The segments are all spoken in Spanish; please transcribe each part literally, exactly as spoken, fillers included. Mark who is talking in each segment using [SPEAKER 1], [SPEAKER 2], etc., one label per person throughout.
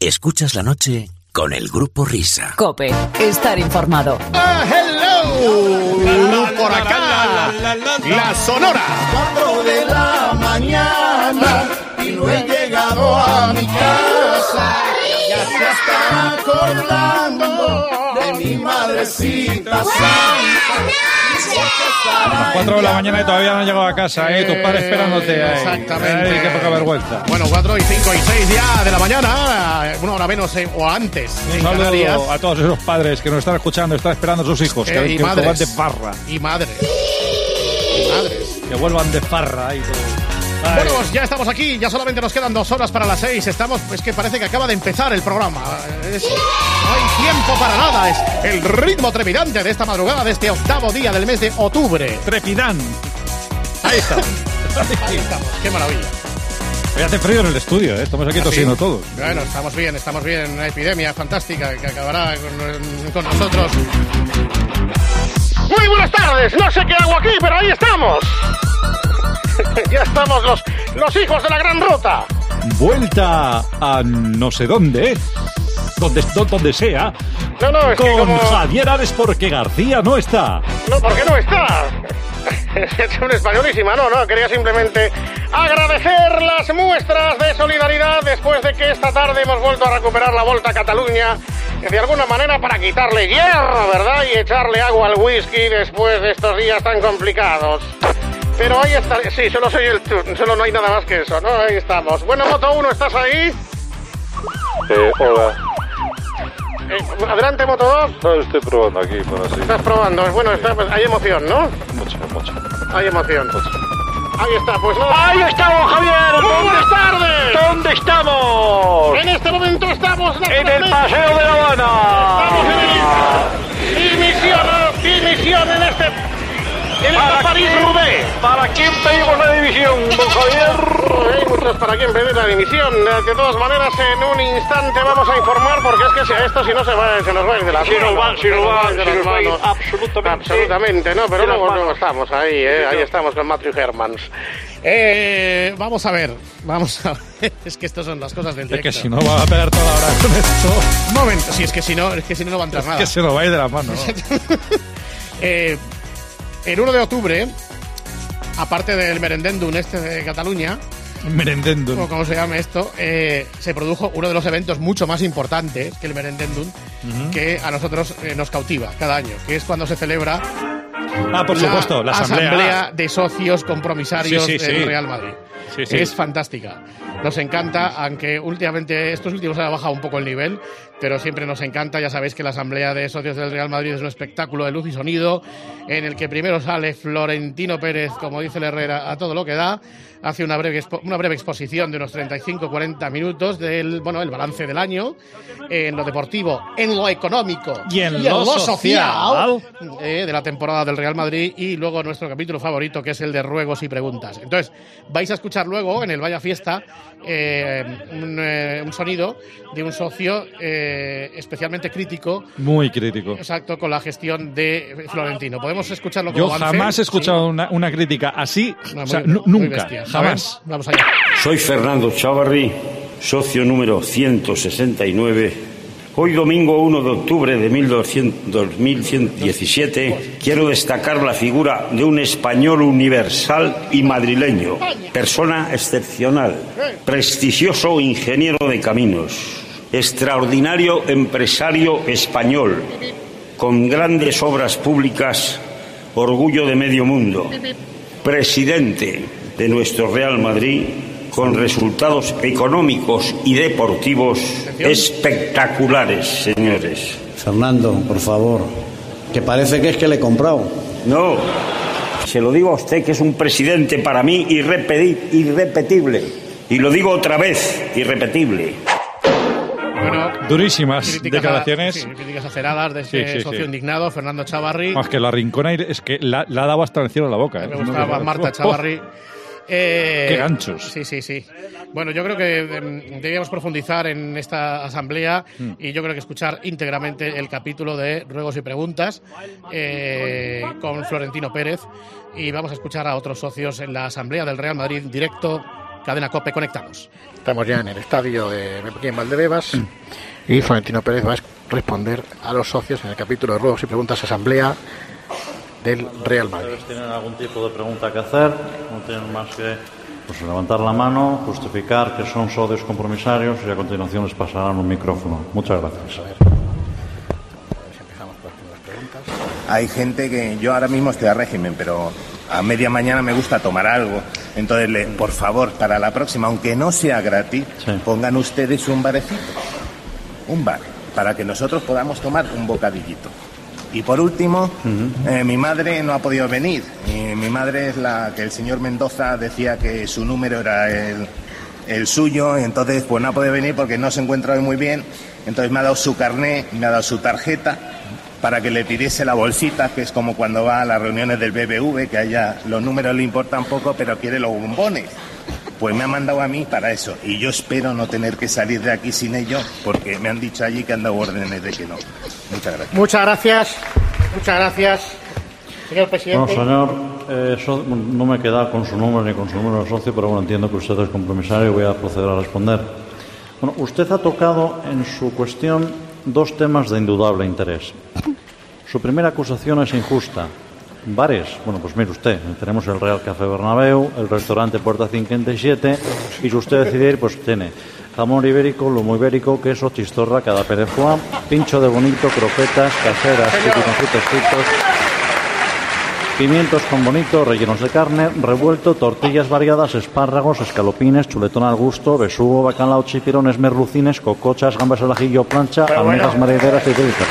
[SPEAKER 1] Escuchas la noche con el Grupo Risa.
[SPEAKER 2] COPE, estar informado.
[SPEAKER 3] Ah, hello, por acá, la Sonora.
[SPEAKER 4] Cuatro de la mañana y no he llegado a mi casa. Ya se está acordando de mi madrecita santa.
[SPEAKER 5] A las cuatro de la mañana y todavía no han llegado a casa, ¿eh? Tus padres esperándote ahí.
[SPEAKER 3] Exactamente.
[SPEAKER 5] Ay, qué poca vergüenza.
[SPEAKER 3] Bueno, cuatro y cinco y seis ya de la mañana, una hora menos eh, o antes.
[SPEAKER 5] Un
[SPEAKER 3] en Canarias.
[SPEAKER 5] saludo a todos esos padres que nos están escuchando, están esperando a sus hijos,
[SPEAKER 3] Eh,
[SPEAKER 5] que,
[SPEAKER 3] y
[SPEAKER 5] que
[SPEAKER 3] madres.
[SPEAKER 5] vuelvan de farra.
[SPEAKER 3] Y madres. Y madres.
[SPEAKER 5] Que vuelvan de farra y todo. Ay.
[SPEAKER 3] Bueno, pues ya estamos aquí, ya solamente nos quedan dos horas para las seis. Estamos, es que parece que acaba de empezar el programa. Es, no hay tiempo para nada, es el ritmo trepidante de esta madrugada, de este octavo día del mes de octubre.
[SPEAKER 5] Trepidán. Ahí está.
[SPEAKER 3] Ahí estamos, qué maravilla.
[SPEAKER 5] Hoy hace frío en el estudio, ¿eh? Estamos aquí tosiendo todos.
[SPEAKER 3] Bueno, estamos bien, estamos bien. Una epidemia fantástica que acabará con, con nosotros. Muy buenas tardes, no sé qué hago aquí, pero ahí estamos. Ya estamos los, los hijos de la gran ruta.
[SPEAKER 5] Vuelta a no sé dónde, donde, donde sea,
[SPEAKER 3] No, no, es
[SPEAKER 5] con
[SPEAKER 3] que como...
[SPEAKER 5] Javier Ares porque García no está.
[SPEAKER 3] No, ¿por qué no está? Es una españolísima, no, no, quería simplemente agradecer las muestras de solidaridad después de que esta tarde hemos vuelto a recuperar la Volta a Cataluña, de alguna manera para quitarle hierro, ¿verdad? Y echarle agua al whisky después de estos días tan complicados. Pero ahí está, sí, solo soy el turno, solo no hay nada más que eso, ¿no? Ahí estamos. Bueno, Moto uno, ¿estás ahí?
[SPEAKER 6] Eh, hola.
[SPEAKER 3] Eh, adelante, Moto dos.
[SPEAKER 6] No, estoy probando aquí, para así.
[SPEAKER 3] Estás probando, bueno, está, hay emoción, ¿no?
[SPEAKER 6] Mucha, mucha.
[SPEAKER 3] Hay emoción.
[SPEAKER 6] mucha.
[SPEAKER 3] Ahí está, pues no.
[SPEAKER 7] ¡Ahí estamos, Javier!
[SPEAKER 3] ¡Muy buenas tardes!
[SPEAKER 7] ¿Dónde estamos?
[SPEAKER 3] En este momento estamos
[SPEAKER 7] En el Paseo de La Habana.
[SPEAKER 3] Estamos en el dimisión, dimisión en este en esta París-Roubaix.
[SPEAKER 7] ¿Para quién pedimos la división, don Javier?
[SPEAKER 3] Hay muchos para quien pedir la dimisión. De todas maneras, en un instante vamos a informar, porque es que si- esto si no se va, se nos va a ir de las
[SPEAKER 7] Si nos va,
[SPEAKER 3] manos.
[SPEAKER 7] si nos va,
[SPEAKER 3] Se
[SPEAKER 7] si
[SPEAKER 3] nos
[SPEAKER 7] nos va a ir
[SPEAKER 3] manos.
[SPEAKER 7] absolutamente.
[SPEAKER 3] Absolutamente, no, pero
[SPEAKER 7] de las
[SPEAKER 3] luego, luego
[SPEAKER 7] manos.
[SPEAKER 3] estamos ahí, ¿eh? Ahí
[SPEAKER 7] Sí,
[SPEAKER 3] estamos con Matthew Hermans. Eh, vamos a ver, vamos a ver. Es que estas son las cosas del
[SPEAKER 5] Es
[SPEAKER 3] directo.
[SPEAKER 5] que si no va a pegar toda la hora con esto,
[SPEAKER 3] Un momento, si es que si no, es que si no, no va a entrar
[SPEAKER 5] es
[SPEAKER 3] nada.
[SPEAKER 5] que se nos va a ir de las manos, ¿no?
[SPEAKER 3] Eh, el uno de octubre, aparte del merendendum este de Cataluña,
[SPEAKER 5] Merendendo.
[SPEAKER 3] o como se llame esto, eh, se produjo uno de los eventos mucho más importantes que el merendendum, que a nosotros eh, nos cautiva cada año, que es cuando se celebra
[SPEAKER 5] Ah, por supuesto, la asamblea.
[SPEAKER 3] de socios compromisarios
[SPEAKER 5] Sí, sí,
[SPEAKER 3] del
[SPEAKER 5] sí.
[SPEAKER 3] Real Madrid.
[SPEAKER 5] Sí, sí.
[SPEAKER 3] Es fantástica. Nos encanta, aunque últimamente, estos últimos ha bajado un poco el nivel, pero siempre nos encanta. Ya sabéis que la asamblea de socios del Real Madrid es un espectáculo de luz y sonido, en el que primero sale Florentino Pérez, como dice el Herrera, a todo lo que da. Hace una breve, expo- una breve exposición de unos treinta y cinco a cuarenta minutos del, bueno, el balance del año, en lo deportivo, en lo económico
[SPEAKER 5] Y en lo social.
[SPEAKER 3] eh, de la temporada del Real Madrid, y luego nuestro capítulo favorito, que es el de ruegos y preguntas. Entonces, vais a escuchar luego en el Vaya Fiesta eh, un, eh, un sonido de un socio eh, especialmente crítico,
[SPEAKER 5] Muy crítico.
[SPEAKER 3] exacto, con la gestión de Florentino. ¿Podemos escucharlo como
[SPEAKER 5] Yo
[SPEAKER 3] avance?
[SPEAKER 5] jamás he escuchado
[SPEAKER 3] Sí.
[SPEAKER 5] una, una crítica así,
[SPEAKER 3] No,
[SPEAKER 5] o sea,
[SPEAKER 3] muy-
[SPEAKER 5] nu-
[SPEAKER 3] muy
[SPEAKER 5] nunca,
[SPEAKER 3] bestia.
[SPEAKER 5] jamás.
[SPEAKER 3] A ver, vamos allá.
[SPEAKER 8] Soy Fernando Chávarri, socio número ciento sesenta y nueve. Hoy domingo uno de octubre de dos mil ciento diecisiete quiero destacar la figura de un español universal y madrileño, persona excepcional, prestigioso ingeniero de caminos, extraordinario empresario español, con grandes obras públicas, orgullo de medio mundo, presidente de nuestro Real Madrid, con resultados económicos y deportivos espectaculares, señores.
[SPEAKER 9] Fernando, por favor, que parece que es que le he comprado.
[SPEAKER 8] No, se lo digo a usted, que es un presidente para mí irrepeti- irrepetible. Y lo digo otra vez, irrepetible.
[SPEAKER 3] Bueno,
[SPEAKER 5] Durísimas
[SPEAKER 3] críticas
[SPEAKER 5] declaraciones.
[SPEAKER 3] A, sí, críticas aceradas de este
[SPEAKER 5] Sí, sí,
[SPEAKER 3] socio
[SPEAKER 5] sí.
[SPEAKER 3] indignado, Fernando Chávarri.
[SPEAKER 5] Más que la rincona, es que la, la ha dado hasta el cielo en la boca. ¿eh?
[SPEAKER 3] Me gustaba
[SPEAKER 5] No,
[SPEAKER 3] Marta
[SPEAKER 5] oh,
[SPEAKER 3] Chávarri. Eh,
[SPEAKER 5] ¡Qué ganchos!
[SPEAKER 3] Sí, sí, sí. Bueno, yo creo que eh, debíamos profundizar en esta asamblea
[SPEAKER 5] Mm.
[SPEAKER 3] y yo creo que escuchar íntegramente el capítulo de Ruegos y Preguntas eh, con Florentino Pérez, y vamos a escuchar a otros socios en la asamblea del Real Madrid directo Cadena COPE, conectamos. Estamos ya en el estadio de aquí en Valdebebas y Florentino Pérez va a responder a los socios en el capítulo de ruegos y preguntas asamblea del Real Madrid.
[SPEAKER 10] ¿Ustedes tienen algún tipo de pregunta que hacer? No tienen más que pues, levantar la mano, justificar que son socios compromisarios y a continuación les pasarán un micrófono. Muchas gracias.
[SPEAKER 3] A ver, a ver si empezamos por las preguntas.
[SPEAKER 11] Hay gente que yo ahora mismo estoy a régimen, pero a media mañana me gusta tomar algo. Entonces, le, por favor, para la próxima, aunque no sea gratis, sí. pongan ustedes un barecito, un bar, para que nosotros podamos tomar un bocadillito. Y por último, uh-huh. eh, mi madre no ha podido venir. Y mi madre es la que el señor Mendoza decía que su número era el, el suyo, y entonces pues no ha podido venir porque no se encuentra hoy muy bien. Entonces me ha dado su carné, me ha dado su tarjeta para que le pidiese la bolsita, que es como cuando va a las reuniones del B B V, que allá los números le importan poco, pero quiere los bombones. Pues me ha mandado a mí para eso, y yo espero no tener que salir de aquí sin ello, porque me han dicho allí que han dado órdenes de que no. Muchas gracias.
[SPEAKER 3] Muchas gracias, muchas gracias, señor presidente.
[SPEAKER 10] No, señor, eh, so, no me he quedado con su número ni con su número de socio, pero bueno, entiendo que usted es compromisario y voy a proceder a responder. Bueno, usted ha tocado en su cuestión dos temas de indudable interés. Su primera acusación es injusta. Bares, bueno, pues mire usted, tenemos el Real Café Bernabéu, el restaurante Puerta cincuenta y siete, y si usted decide ir, pues tiene jamón ibérico, lomo ibérico, queso, chistorra, canapé de foie, pincho de bonito, croquetas, caseras, típicos fritos fritos, pimientos con bonito, rellenos de carne, revuelto, tortillas variadas, espárragos, escalopines, chuletón al gusto, besugo, bacalao, chipirones, merlucines, cocochas, gambas al ajillo, plancha, Pero almejas bueno. marineras y delicadas.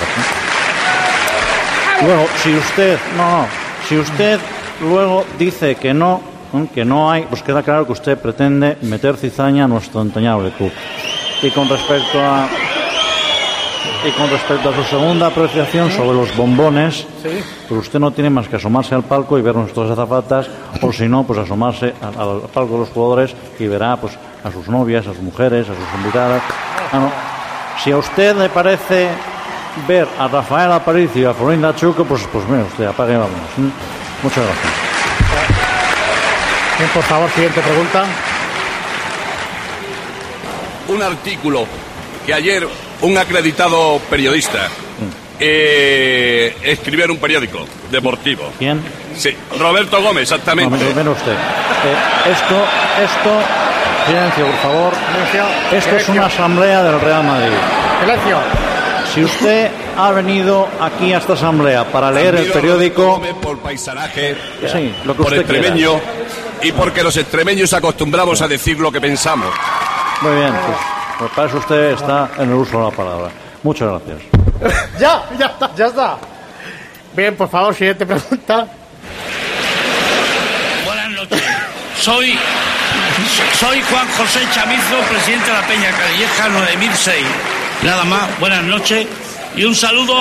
[SPEAKER 10] Luego, si usted, no, no, si usted luego dice que no, que no hay, pues queda claro que usted pretende meter cizaña a nuestro entrañable club. Y con respecto a y con respecto a su segunda apreciación sobre los bombones, ¿Sí? pues usted no tiene más que asomarse al palco y ver nuestras azafatas, o si no, pues asomarse al, al palco de los jugadores y verá pues a sus novias, a sus mujeres, a sus invitadas. Ah, no. Si a usted le parece ver a Rafael Aparicio y a Florinda Chuco, pues, pues mire usted, apague y vámonos. Muchas gracias.
[SPEAKER 3] Bien, por favor, siguiente pregunta.
[SPEAKER 12] Un artículo que ayer un acreditado periodista eh, escribió en un periódico deportivo.
[SPEAKER 10] ¿Quién?
[SPEAKER 12] Sí, Roberto Gómez, exactamente.
[SPEAKER 10] No, mire usted. Eh, esto, esto, silencio, por favor.
[SPEAKER 3] Silencio.
[SPEAKER 10] Esto
[SPEAKER 3] Silencio.
[SPEAKER 10] Es una asamblea del Real Madrid.
[SPEAKER 3] Silencio.
[SPEAKER 10] Si usted ha venido aquí a esta asamblea para leer el periódico...
[SPEAKER 12] Por paisanaje,
[SPEAKER 10] sí, lo que
[SPEAKER 12] por
[SPEAKER 10] usted
[SPEAKER 12] extremeño,
[SPEAKER 10] quiera.
[SPEAKER 12] Y porque los extremeños acostumbramos a decir lo que pensamos.
[SPEAKER 10] Muy bien, pues, pues para eso usted está en el uso de la palabra. Muchas gracias.
[SPEAKER 3] Ya, ya está, ya está. Bien, por favor, siguiente pregunta.
[SPEAKER 13] Buenas noches. Soy, soy Juan José Chamizo, presidente de la Peña Canillejas nueve mil seis. Nada más, buenas noches y un saludo.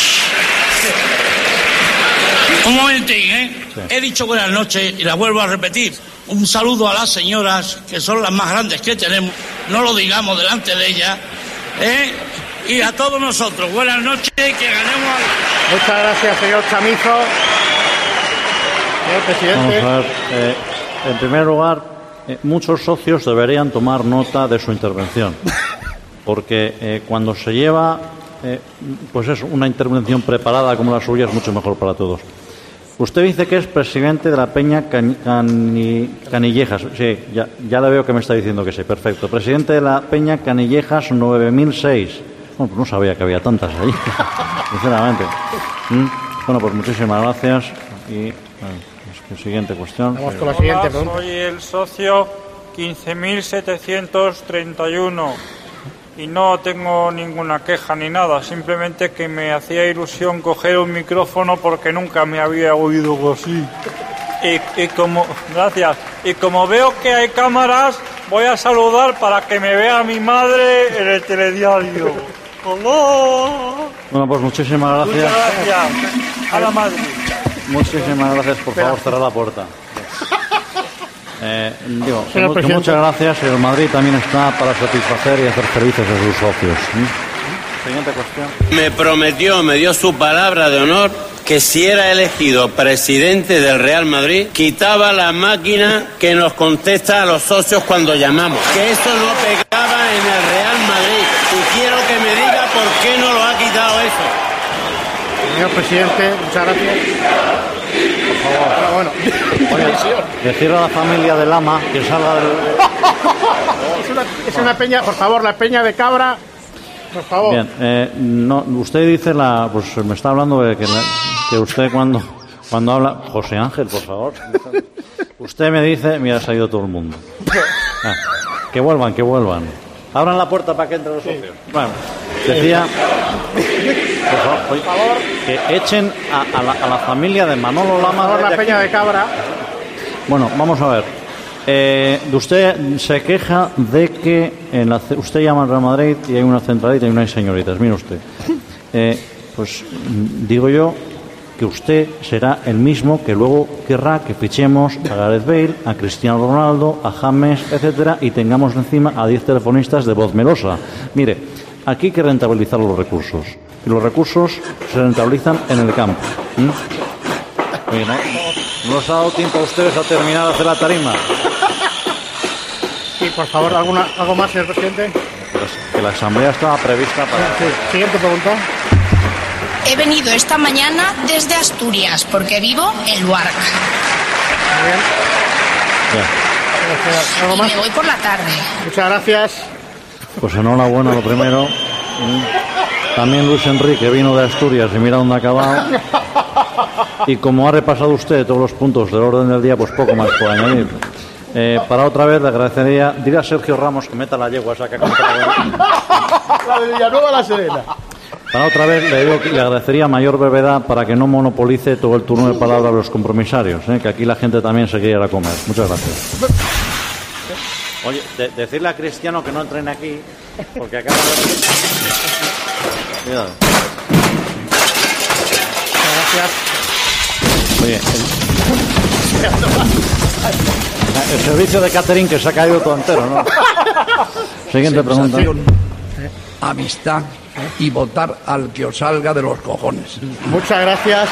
[SPEAKER 13] Un momentín, ¿eh? Sí. He dicho buenas noches y la vuelvo a repetir. Un saludo a las señoras, que son las más grandes que tenemos. No lo digamos delante de ellas, ¿eh? Y a todos nosotros, buenas noches y que ganemos. Al...
[SPEAKER 3] Muchas gracias, señor Chamizo. Señor presidente.
[SPEAKER 10] Vamos a ver, eh, en primer lugar, eh, muchos socios deberían tomar nota de su intervención. Porque eh, cuando se lleva eh, pues es una intervención preparada como la suya, es mucho mejor para todos. Usted dice que es presidente de la Peña Can, Cani, Canillejas. Sí, ya, ya le veo que me está diciendo que sí. Perfecto. Presidente de la Peña Canillejas nueve mil seis. Bueno, pues no sabía que había tantas ahí, sinceramente. ¿Mm? Bueno, pues muchísimas gracias. Y bueno, siguiente cuestión.
[SPEAKER 3] Vamos con la siguiente
[SPEAKER 14] pregunta. Soy el socio quince mil setecientos treinta y uno. Y no tengo ninguna queja ni nada, simplemente que me hacía ilusión coger un micrófono porque nunca me había oído así. Y, y como, gracias, y como veo que hay cámaras, voy a saludar para que me vea mi madre en el telediario. ¡Hola!
[SPEAKER 10] Bueno, pues muchísimas gracias.
[SPEAKER 14] Muchas gracias. A la madre.
[SPEAKER 10] Muchísimas gracias, por favor, cerrar la puerta. Eh, digo, que muchas gracias. El Madrid también está para satisfacer y hacer felices a sus socios. ¿Sí? Siguiente cuestión.
[SPEAKER 15] Me prometió, me dio su palabra de honor que si era elegido presidente del Real Madrid, quitaba la máquina que nos contesta a los socios cuando llamamos. Que eso no pegaba en el Real Madrid. Y quiero que me diga por qué no lo ha quitado eso.
[SPEAKER 3] Señor presidente, muchas gracias. Por favor. Pero bueno.
[SPEAKER 10] Decirle a la familia de Lama que salga del...
[SPEAKER 3] Es una, es una peña, por favor, la peña de Cabra, por favor.
[SPEAKER 10] Bien, eh, no, usted dice la... Pues me está hablando de que, la, que usted cuando, cuando habla... José Ángel, por favor. Usted me dice... Mira, se ha ido todo el mundo. Ah, que vuelvan, que vuelvan. Abran la puerta para que entren los socios. Sí. Bueno, decía... Por favor, oye, que echen a, a, la, a la familia de Manolo Lama...
[SPEAKER 3] Por favor, la peña de Cabra.
[SPEAKER 10] Bueno, vamos a ver. Eh, usted se queja de que en la, usted llama al Real Madrid y hay una centralita y no hay señoritas. Mire usted. Eh, pues digo yo que usted será el mismo que luego querrá que fichemos a Gareth Bale, a Cristiano Ronaldo, a James, etcétera, y tengamos encima a diez telefonistas de voz melosa. Mire, aquí hay que rentabilizar los recursos. Y los recursos se rentabilizan en el campo. ¿Mm? Oye, ¿no? ¿No os ha dado tiempo a ustedes a terminar de hacer la tarima?
[SPEAKER 3] Sí, por favor, ¿alguna, ¿algo más, señor presidente?
[SPEAKER 10] Que la asamblea estaba prevista para...
[SPEAKER 3] Sí. Siguiente pregunta.
[SPEAKER 16] He venido esta mañana desde Asturias, porque vivo en Luarca.
[SPEAKER 3] Muy bien.
[SPEAKER 10] Bien.
[SPEAKER 3] ¿Algo más?
[SPEAKER 16] Y me voy por la tarde.
[SPEAKER 3] Muchas gracias.
[SPEAKER 10] Pues enhorabuena, lo primero. También Luis Enrique vino de Asturias y mira dónde ha acabado. Y como ha repasado usted todos los puntos del orden del día, pues poco más puedo añadir. Eh, para otra vez le agradecería, diré a Sergio Ramos que meta la yegua esa que ha comprado.
[SPEAKER 3] La de Villanueva La Serena.
[SPEAKER 10] Para otra vez le digo que le agradecería mayor brevedad para que no monopolice todo el turno de palabra de los compromisarios, ¿eh? Que aquí la gente también se quiere ir a comer. Muchas gracias. Oye, de, decirle a Cristiano que no entren aquí, porque acaba de... Cuidado.
[SPEAKER 3] Gracias.
[SPEAKER 10] Oye, el, el servicio de catering que se ha caído todo entero, ¿no? Siguiente pregunta.
[SPEAKER 17] Amistad y votar al que os salga de los cojones.
[SPEAKER 3] Muchas gracias.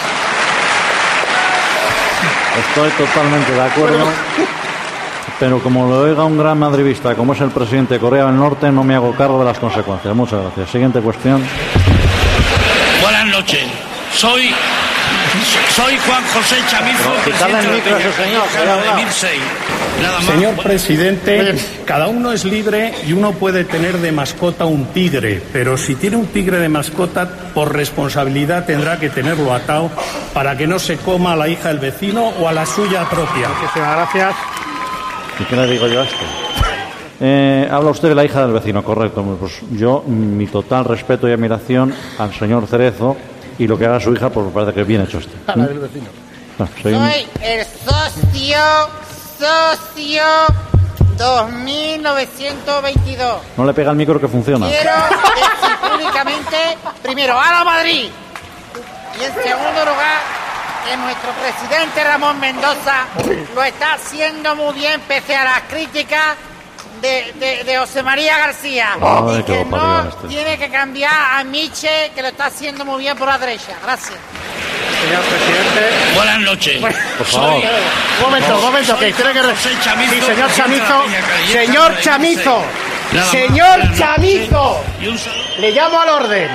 [SPEAKER 10] Estoy totalmente de acuerdo. Pero como lo oiga un gran madridista como es el presidente de Corea del Norte, no me hago cargo de las consecuencias. Muchas gracias. Siguiente cuestión.
[SPEAKER 13] Buenas noches. Soy soy Juan José Chamizo, presidente de la de Mirsey. Nada más.
[SPEAKER 18] Señor presidente, cada uno es libre y uno puede tener de mascota un tigre, pero si tiene un tigre de mascota, por responsabilidad tendrá que tenerlo atado para que no se coma a la hija del vecino o a la suya propia.
[SPEAKER 3] Muchísimas gracias.
[SPEAKER 10] ¿Y qué le digo yo a esto? Eh, habla usted de la hija del vecino, correcto. Pues yo, mi total respeto y admiración al señor Cerezo y lo que haga su hija, pues me parece que es bien hecho esto.
[SPEAKER 3] A la del vecino.
[SPEAKER 10] No, soy, un...
[SPEAKER 19] soy el socio, socio dos mil novecientos veintidós.
[SPEAKER 10] No le pega el micro que funciona.
[SPEAKER 19] Quiero decir públicamente, primero, ¡a la Madrid! Y en segundo lugar, que nuestro presidente Ramón Mendoza lo está haciendo muy bien pese a las críticas de, de, de José María García.
[SPEAKER 10] Ay,
[SPEAKER 19] y que
[SPEAKER 10] no
[SPEAKER 19] este. tiene que cambiar a Miche, que lo está haciendo muy bien por la derecha. Gracias.
[SPEAKER 3] Señor presidente.
[SPEAKER 13] Buenas noches.
[SPEAKER 3] Bueno,
[SPEAKER 10] por favor.
[SPEAKER 3] Soy, un momento, un momento, que tiene que...
[SPEAKER 13] Soy Chamizo,
[SPEAKER 3] sí, señor Chamizo. Señor Chamizo.
[SPEAKER 13] Nada
[SPEAKER 3] Señor
[SPEAKER 13] más.
[SPEAKER 3] Chamizo. Le llamo al orden.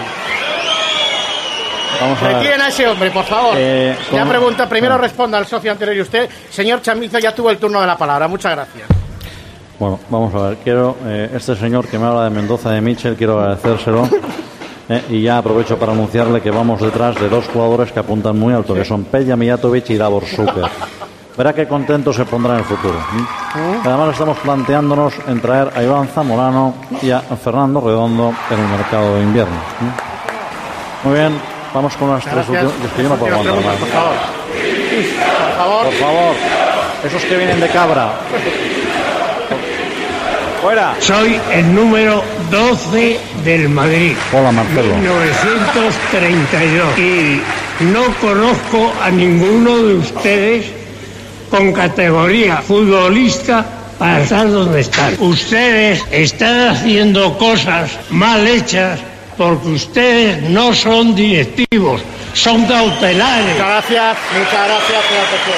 [SPEAKER 10] Vamos a ver.
[SPEAKER 3] Retiren a ese hombre, por favor.
[SPEAKER 10] Eh,
[SPEAKER 3] ya
[SPEAKER 10] ¿cómo?
[SPEAKER 3] pregunta, primero
[SPEAKER 10] Ah.
[SPEAKER 3] responda al socio anterior y usted. Señor Chamizo ya tuvo el turno de la palabra. Muchas gracias.
[SPEAKER 10] Bueno, vamos a ver. Quiero, eh, este señor que me habla de Mendoza de Michel, quiero agradecérselo. Eh, y ya aprovecho para anunciarle que vamos detrás de dos jugadores que apuntan muy alto, que son Pelja Mijatovic y Davor Šuker. Verá qué contento se pondrá en el futuro. ¿Mm? Además estamos planteándonos en traer a Iván Zamorano y a Fernando Redondo en el mercado de invierno. ¿Mm? Muy bien, vamos con las tres últimas. Es que yo no puedo aguantar más.
[SPEAKER 3] Por favor. Por favor.
[SPEAKER 10] Por favor. Esos que vienen de Cabra. Fuera.
[SPEAKER 20] Soy el número doce del Madrid.
[SPEAKER 10] Hola, Marcelo.
[SPEAKER 20] mil novecientos treinta y dos. Y no conozco a ninguno de ustedes con categoría futbolista para estar donde están. Ustedes están haciendo cosas mal hechas porque ustedes no son directivos. son cautelares.
[SPEAKER 3] Muchas gracias, muchas gracias por la atención.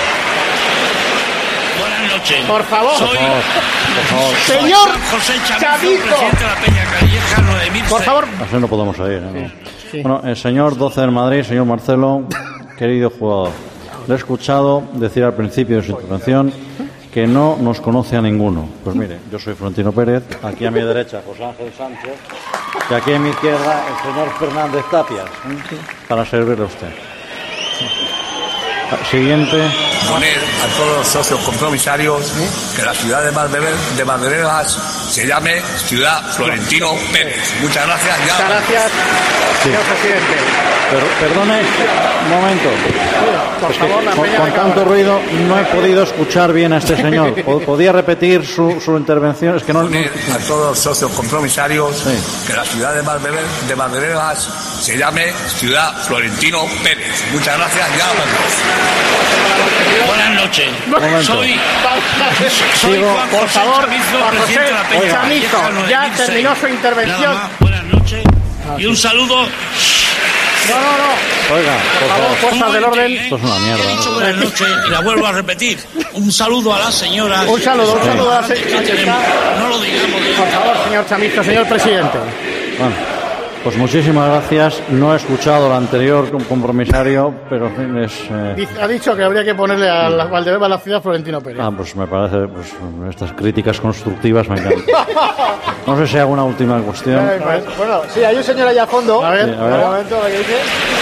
[SPEAKER 13] Buenas noches.
[SPEAKER 3] Por favor.
[SPEAKER 13] Soy
[SPEAKER 3] Por favor.
[SPEAKER 13] Soy
[SPEAKER 3] Señor
[SPEAKER 13] José Chamizo,
[SPEAKER 3] Chamizo.
[SPEAKER 13] presidente de la Peña Calleja nueve mil seis.
[SPEAKER 3] Por favor.
[SPEAKER 10] Así no podemos oír. ¿no? Sí. Bueno, el señor doce del Madrid, señor Marcelo, querido jugador, le he escuchado decir al principio de su intervención que no nos conoce a ninguno. Pues mire, yo soy Florentino Pérez, aquí a mi derecha José Ángel Sánchez, y aquí a mi izquierda el señor Fernández Tapias, ¿eh? Para servirle a usted. Siguiente.
[SPEAKER 21] Poner a todos los socios compromisarios que la ciudad de Valverde, de Valderegas se llame Ciudad Florentino Pérez. Muchas gracias. Ya.
[SPEAKER 3] Muchas gracias, señor presidente.
[SPEAKER 10] Per- perdone, un momento.
[SPEAKER 3] Por
[SPEAKER 10] Es que
[SPEAKER 3] favor, la
[SPEAKER 10] con,
[SPEAKER 3] Peña
[SPEAKER 10] con
[SPEAKER 3] de
[SPEAKER 10] tanto
[SPEAKER 3] Cabra.
[SPEAKER 10] ruido no he podido escuchar bien a este señor. Po- ¿Podía repetir su, su intervención? Es que no... no-
[SPEAKER 21] Poner a todos los socios compromisarios que la ciudad de Valverde, de Valderegas se llame Ciudad Florentino Pérez. Muchas gracias. Ya.
[SPEAKER 13] Buenas noches.
[SPEAKER 10] Momento.
[SPEAKER 13] Soy, soy
[SPEAKER 10] Sigo.
[SPEAKER 13] Juan
[SPEAKER 3] Por
[SPEAKER 13] José
[SPEAKER 3] favor,
[SPEAKER 13] Chamizo,
[SPEAKER 3] Juan
[SPEAKER 13] presidente de la
[SPEAKER 3] José
[SPEAKER 13] Peña
[SPEAKER 3] Chamizo,
[SPEAKER 13] Calleja nueve
[SPEAKER 3] ya
[SPEAKER 13] mil seis.
[SPEAKER 3] terminó su intervención.
[SPEAKER 13] Nada más, buenas noches y un saludo.
[SPEAKER 3] No, no, no.
[SPEAKER 10] Oiga, por
[SPEAKER 3] Por favor,
[SPEAKER 10] favor.
[SPEAKER 3] fuerzas del orden.
[SPEAKER 10] Esto es una
[SPEAKER 13] He
[SPEAKER 10] mierda.
[SPEAKER 13] dicho
[SPEAKER 10] ¿no?
[SPEAKER 13] buenas noches y la vuelvo a repetir. Un saludo a las señoras.
[SPEAKER 3] Un saludo, un
[SPEAKER 13] que son
[SPEAKER 3] saludo a la
[SPEAKER 13] las
[SPEAKER 3] se-
[SPEAKER 13] que tenemos. No lo digamos.
[SPEAKER 3] Por favor, señor Chamizo, señor presidente.
[SPEAKER 10] Bueno, pues muchísimas gracias. No he escuchado el anterior compromisario, pero en fin, es... eh,
[SPEAKER 3] Dice- Ha dicho que habría que ponerle a la Valdebeba a la ciudad Florentino Pérez.
[SPEAKER 10] Ah, pues me parece, pues estas críticas constructivas me encantan. No sé si hago una última cuestión.
[SPEAKER 3] Ay, pues, bueno, sí, hay un señor allá a fondo. A ver,
[SPEAKER 10] Sí, a ver.
[SPEAKER 3] un momento, a ver qué dice.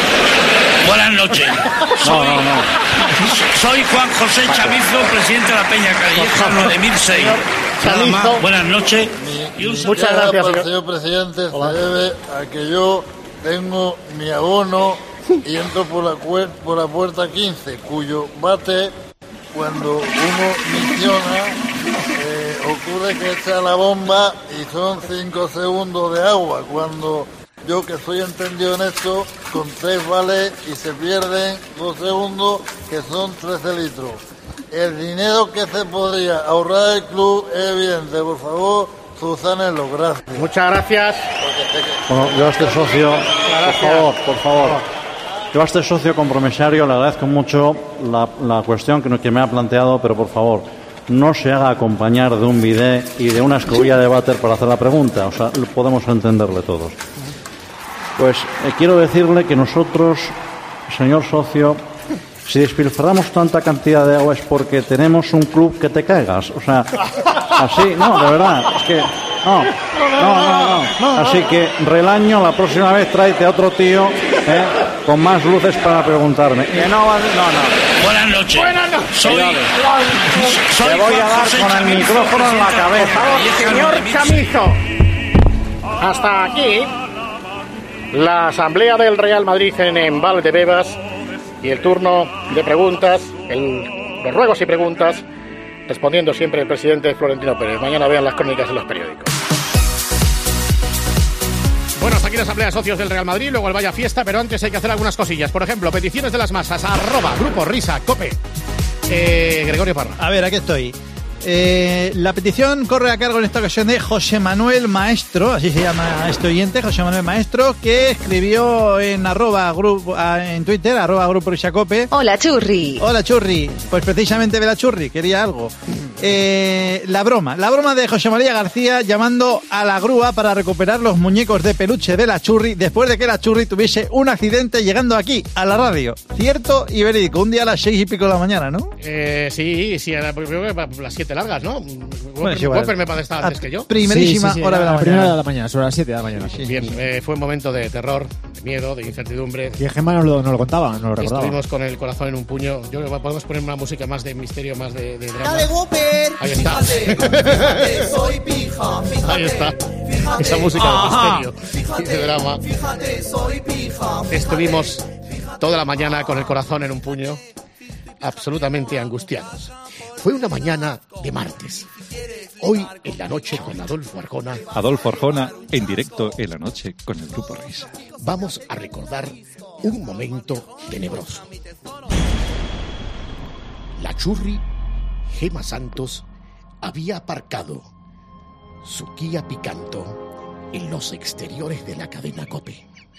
[SPEAKER 13] Buenas noches.
[SPEAKER 10] No,
[SPEAKER 13] Soy,
[SPEAKER 10] no, no.
[SPEAKER 13] soy Juan José Chamizo, presidente de la Peña Calleja nueve mil seis. Nada
[SPEAKER 3] Chamizo.
[SPEAKER 13] más, buenas noches. Y un saludo.
[SPEAKER 3] Muchas gracias,
[SPEAKER 22] Para el
[SPEAKER 3] señor.
[SPEAKER 22] señor presidente se debe a que yo tengo mi abono y entro por la, cuer- por la puerta quince, cuyo bate, cuando uno misiona, eh, ocurre que echa la bomba y son cinco segundos de agua. Cuando yo, que soy entendido en esto, con tres vale y se pierden dos segundos, que son trece litros. El dinero que se podría ahorrar el club es evidente. Por favor, subsánenlo. Gracias.
[SPEAKER 3] Muchas gracias.
[SPEAKER 10] Bueno, yo a este socio, por favor, por favor. Yo a este socio compromisario le agradezco mucho la, la cuestión que, no- que me ha planteado, pero por favor, no se haga acompañar de un bidet y de una escobilla de váter para hacer la pregunta. O sea, lo podemos entenderle todos. Pues eh, quiero decirle que nosotros, señor socio, si despilfarramos tanta cantidad de agua es porque tenemos un club que te caigas. O sea, así, no, de verdad, es que, no, no, no, no. Así que, Relaño, la próxima vez tráete a otro tío, ¿eh? Con más luces para preguntarme. Que no, va- no, no.
[SPEAKER 13] Buenas noches.
[SPEAKER 3] Buenas noches.
[SPEAKER 13] Soy, soy
[SPEAKER 10] Te voy a
[SPEAKER 13] Juan
[SPEAKER 10] dar
[SPEAKER 13] José
[SPEAKER 10] con el
[SPEAKER 13] Chamizo,
[SPEAKER 10] micrófono en la
[SPEAKER 13] presidente de
[SPEAKER 10] cabeza.
[SPEAKER 13] Peña
[SPEAKER 3] Señor
[SPEAKER 13] Calleja nueve mil seis.
[SPEAKER 3] Chamizo. Hasta aquí la asamblea del Real Madrid en, en Valdebebas y el turno de preguntas, el, de ruegos y preguntas, respondiendo siempre el presidente Florentino Pérez. Mañana vean las crónicas en los periódicos. Bueno, hasta aquí la asamblea de socios del Real Madrid, luego el Vaya Fiesta, pero antes hay que hacer algunas cosillas. Por ejemplo, peticiones de las masas, arroba, grupo Risa, Cope. Eh, Gregorio Parra.
[SPEAKER 23] A ver, aquí estoy. Eh, la petición corre a cargo en esta ocasión de José Manuel Maestro, así se llama este oyente, José Manuel Maestro, que escribió en arroba grupo, en Twitter, arroba grupo Risacope.
[SPEAKER 2] Hola, Churri.
[SPEAKER 23] Hola, Churri. Pues precisamente de la Churri, quería algo. Eh, la broma, la broma de José María García llamando a la grúa para recuperar los muñecos de peluche de la Churri después de que la Churri tuviese un accidente llegando aquí, a la radio. Cierto y verídico, un día a las seis y pico de la mañana, ¿no?
[SPEAKER 3] Eh, sí, sí, era- creo que para las siete largas, ¿no?
[SPEAKER 23] Bueno, es
[SPEAKER 3] Whopper,
[SPEAKER 23] igual.
[SPEAKER 3] Whopper me parece estar antes que yo.
[SPEAKER 23] Primerísima
[SPEAKER 24] Sí, sí, sí,
[SPEAKER 23] hora de la,
[SPEAKER 24] a
[SPEAKER 23] mañana.
[SPEAKER 24] primera de la mañana, sobre las siete de la mañana.
[SPEAKER 3] Bien, eh, fue un momento de terror, de miedo, de incertidumbre.
[SPEAKER 24] Y Gemma no lo, no lo contaba, no lo recordaba.
[SPEAKER 3] Estuvimos con el corazón en un puño. Yo creo que podemos poner una música más de misterio, más de, de drama.
[SPEAKER 4] Dale, Whopper.
[SPEAKER 3] Ahí está.
[SPEAKER 4] Fíjate, fíjate, soy pija. Fíjate,
[SPEAKER 3] Ahí está.
[SPEAKER 4] fíjate.
[SPEAKER 3] Esa música
[SPEAKER 4] Ajá.
[SPEAKER 3] de misterio y de drama.
[SPEAKER 4] Fíjate, soy pija.
[SPEAKER 3] Estuvimos toda la mañana con el corazón en un puño, absolutamente angustiados. Fue una mañana de martes. Hoy en la noche con Adolfo Arjona
[SPEAKER 5] Adolfo Arjona en directo en la noche con el grupo Risa.
[SPEAKER 3] vamos a recordar un momento tenebroso. La Churri, Gema Santos, había aparcado su Kia Picanto en los exteriores de la cadena COPE.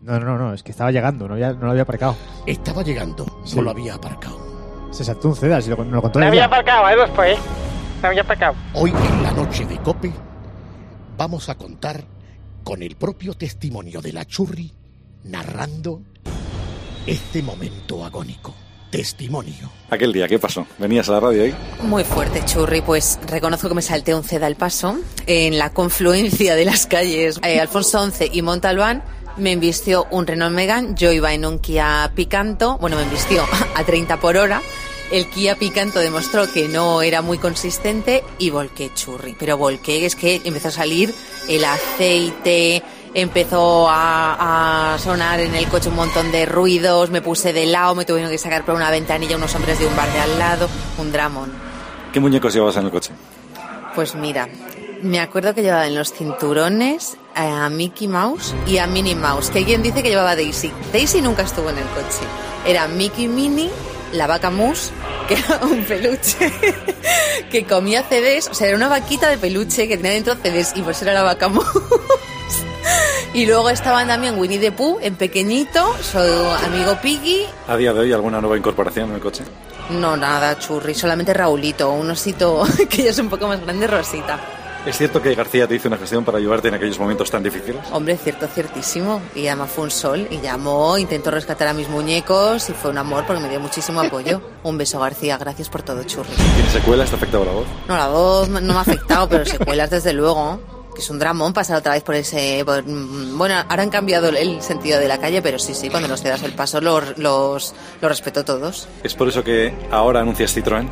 [SPEAKER 24] No, no, no, es que estaba llegando, no, había, no lo había aparcado.
[SPEAKER 1] Estaba llegando,
[SPEAKER 24] Sí.
[SPEAKER 1] no lo había aparcado.
[SPEAKER 24] Se saltó un ceda, si lo, no lo contó
[SPEAKER 19] Me
[SPEAKER 24] ella.
[SPEAKER 19] había aparcado, ¿eh? Después. Me había aparcado.
[SPEAKER 1] Hoy en la noche de COPE vamos a contar con el propio testimonio de la Churri narrando este momento agónico. Testimonio.
[SPEAKER 5] Aquel día, ¿qué pasó? ¿Venías a la radio ahí?
[SPEAKER 6] Muy fuerte, Churri, pues reconozco que me salté un ceda al paso en la confluencia de las calles eh, Alfonso once y Montalbán. Me embistió un Renault Megane, yo iba en un Kia Picanto, bueno, me embistió a treinta por hora. El Kia Picanto demostró que no era muy consistente y volqué, Churri. Pero volqué, es que empezó a salir el aceite, empezó a, a sonar en el coche un montón de ruidos, me puse de lado, me tuvieron que sacar por una ventanilla unos hombres de un bar de al lado, un dramón.
[SPEAKER 5] ¿Qué muñecos llevabas en el coche?
[SPEAKER 6] Pues mira, me acuerdo que llevaba en los cinturones a Mickey Mouse y a Minnie Mouse, que alguien dice que llevaba Daisy. Daisy nunca estuvo en el coche. Era Mickey Minnie, la vaca Moose, que era un peluche que comía C Ds, o sea, era una vaquita de peluche que tenía dentro C Ds y por eso era la vaca Moose. Y luego estaban también Winnie the Pooh en pequeñito, su amigo Piggy.
[SPEAKER 5] ¿A día de hoy alguna nueva incorporación en el coche?
[SPEAKER 6] No, nada, Churri, solamente Raulito, un osito que ya es un poco más grande, Rosita.
[SPEAKER 5] ¿Es cierto que García te hizo una gestión para ayudarte en aquellos momentos tan difíciles?
[SPEAKER 6] Hombre, cierto, ciertísimo. Y además fue un sol y llamó, intentó rescatar a mis muñecos y fue un amor porque me dio muchísimo apoyo. Un beso, García, gracias por todo, Churri.
[SPEAKER 5] ¿Tienes secuelas? ¿Te ha afectado la voz?
[SPEAKER 6] No, la voz no me ha afectado, pero secuelas desde luego. Que es un dramón pasar otra vez por ese... Por, bueno, ahora han cambiado el sentido de la calle, pero sí, sí, cuando nos cedas el paso los, los, los respeto todos.
[SPEAKER 5] ¿Es por eso que ahora anuncias Citroën?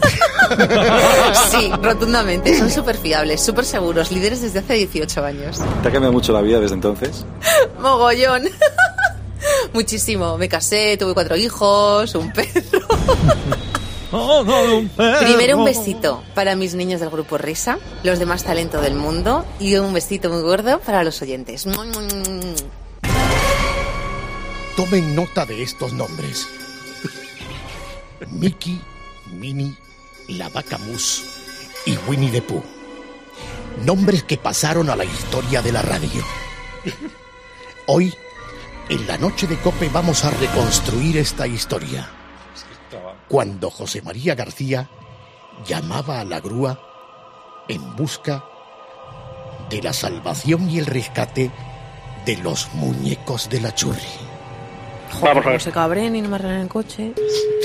[SPEAKER 6] Sí, rotundamente. Son súper fiables, súper seguros, líderes desde hace dieciocho años.
[SPEAKER 5] ¿Te ha cambiado mucho la vida desde entonces?
[SPEAKER 6] Mogollón. Muchísimo. Me casé, tuve cuatro hijos, un perro. Primero un besito para mis niños del grupo Risa, los de más talento del mundo, y un besito muy gordo para los oyentes.
[SPEAKER 1] Tomen nota de estos nombres. Mickey, Minnie, la vaca Moose y Winnie the Pooh. Nombres que pasaron a la historia de la radio. Hoy, en la noche de COPE, vamos a reconstruir esta historia. Cuando José María García llamaba a la grúa en busca de la salvación y el rescate de los muñecos de la Churri.
[SPEAKER 6] Joder, Vamos a ver. No se cabren y no me arreglen el coche.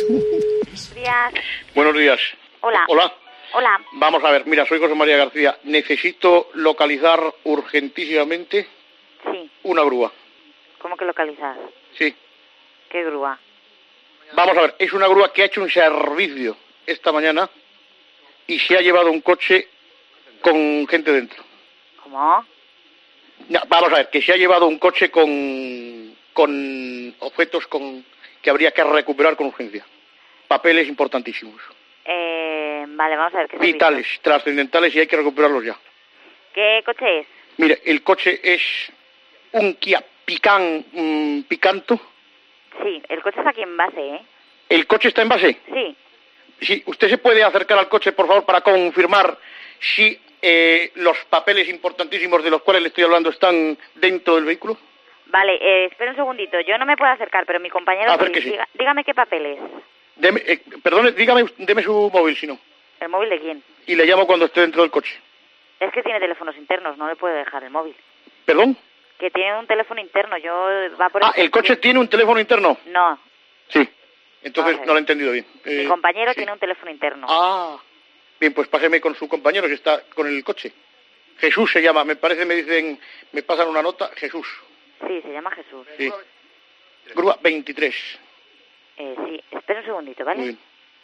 [SPEAKER 3] Días. Buenos días.
[SPEAKER 7] Hola.
[SPEAKER 3] Hola.
[SPEAKER 7] Hola.
[SPEAKER 3] Vamos a ver, mira, soy José María García. Necesito localizar urgentísimamente
[SPEAKER 7] Sí.
[SPEAKER 3] una grúa.
[SPEAKER 7] ¿Cómo que localizas?
[SPEAKER 3] Sí.
[SPEAKER 7] ¿Qué grúa?
[SPEAKER 3] Vamos a ver, es una grúa que ha hecho un servicio esta mañana y se ha llevado un coche con gente dentro.
[SPEAKER 7] ¿Cómo?
[SPEAKER 3] No, vamos a ver, que se ha llevado un coche con, con objetos con que habría que recuperar con urgencia. Papeles importantísimos.
[SPEAKER 7] Eh, vale, vamos a ver qué es.
[SPEAKER 3] Vitales, trascendentales y hay que recuperarlos ya.
[SPEAKER 7] ¿Qué coche es?
[SPEAKER 3] Mire, el coche es un Kia Pican, um, Picanto.
[SPEAKER 7] Sí, el coche está aquí en base, ¿eh?
[SPEAKER 3] ¿El coche está en base?
[SPEAKER 7] Sí.
[SPEAKER 3] Sí, ¿usted se puede acercar al coche, por favor, para confirmar si eh, los papeles importantísimos de los cuales le estoy hablando están dentro del vehículo?
[SPEAKER 7] Vale, eh, espera un segundito. Yo no me puedo acercar, pero mi compañero...
[SPEAKER 3] A ver
[SPEAKER 7] sí.
[SPEAKER 3] que sí.
[SPEAKER 7] Diga- dígame qué papeles.
[SPEAKER 3] Deme, eh, perdone, dígame, deme su móvil, si no.
[SPEAKER 7] ¿El móvil de quién?
[SPEAKER 3] Y le llamo cuando esté dentro del coche.
[SPEAKER 7] Es que tiene teléfonos internos, no le puedo dejar el móvil.
[SPEAKER 3] ¿Perdón?
[SPEAKER 7] Que tiene un teléfono interno, yo... va por
[SPEAKER 3] Ah, ¿el coche tiene un teléfono interno?
[SPEAKER 7] No,
[SPEAKER 3] Sí. Entonces
[SPEAKER 7] Vale.
[SPEAKER 3] no lo he entendido bien.
[SPEAKER 7] mi
[SPEAKER 3] Eh,
[SPEAKER 7] compañero
[SPEAKER 3] sí.
[SPEAKER 7] tiene un teléfono interno.
[SPEAKER 3] Ah, bien, pues páseme con su compañero que está con el coche. Jesús se llama, me parece, me dicen, me pasan una nota, Jesús.
[SPEAKER 7] Sí, se llama Jesús.
[SPEAKER 3] Sí. Grúa veintitrés.
[SPEAKER 7] Eh, sí, espera un segundito, ¿vale?
[SPEAKER 3] Muy bien.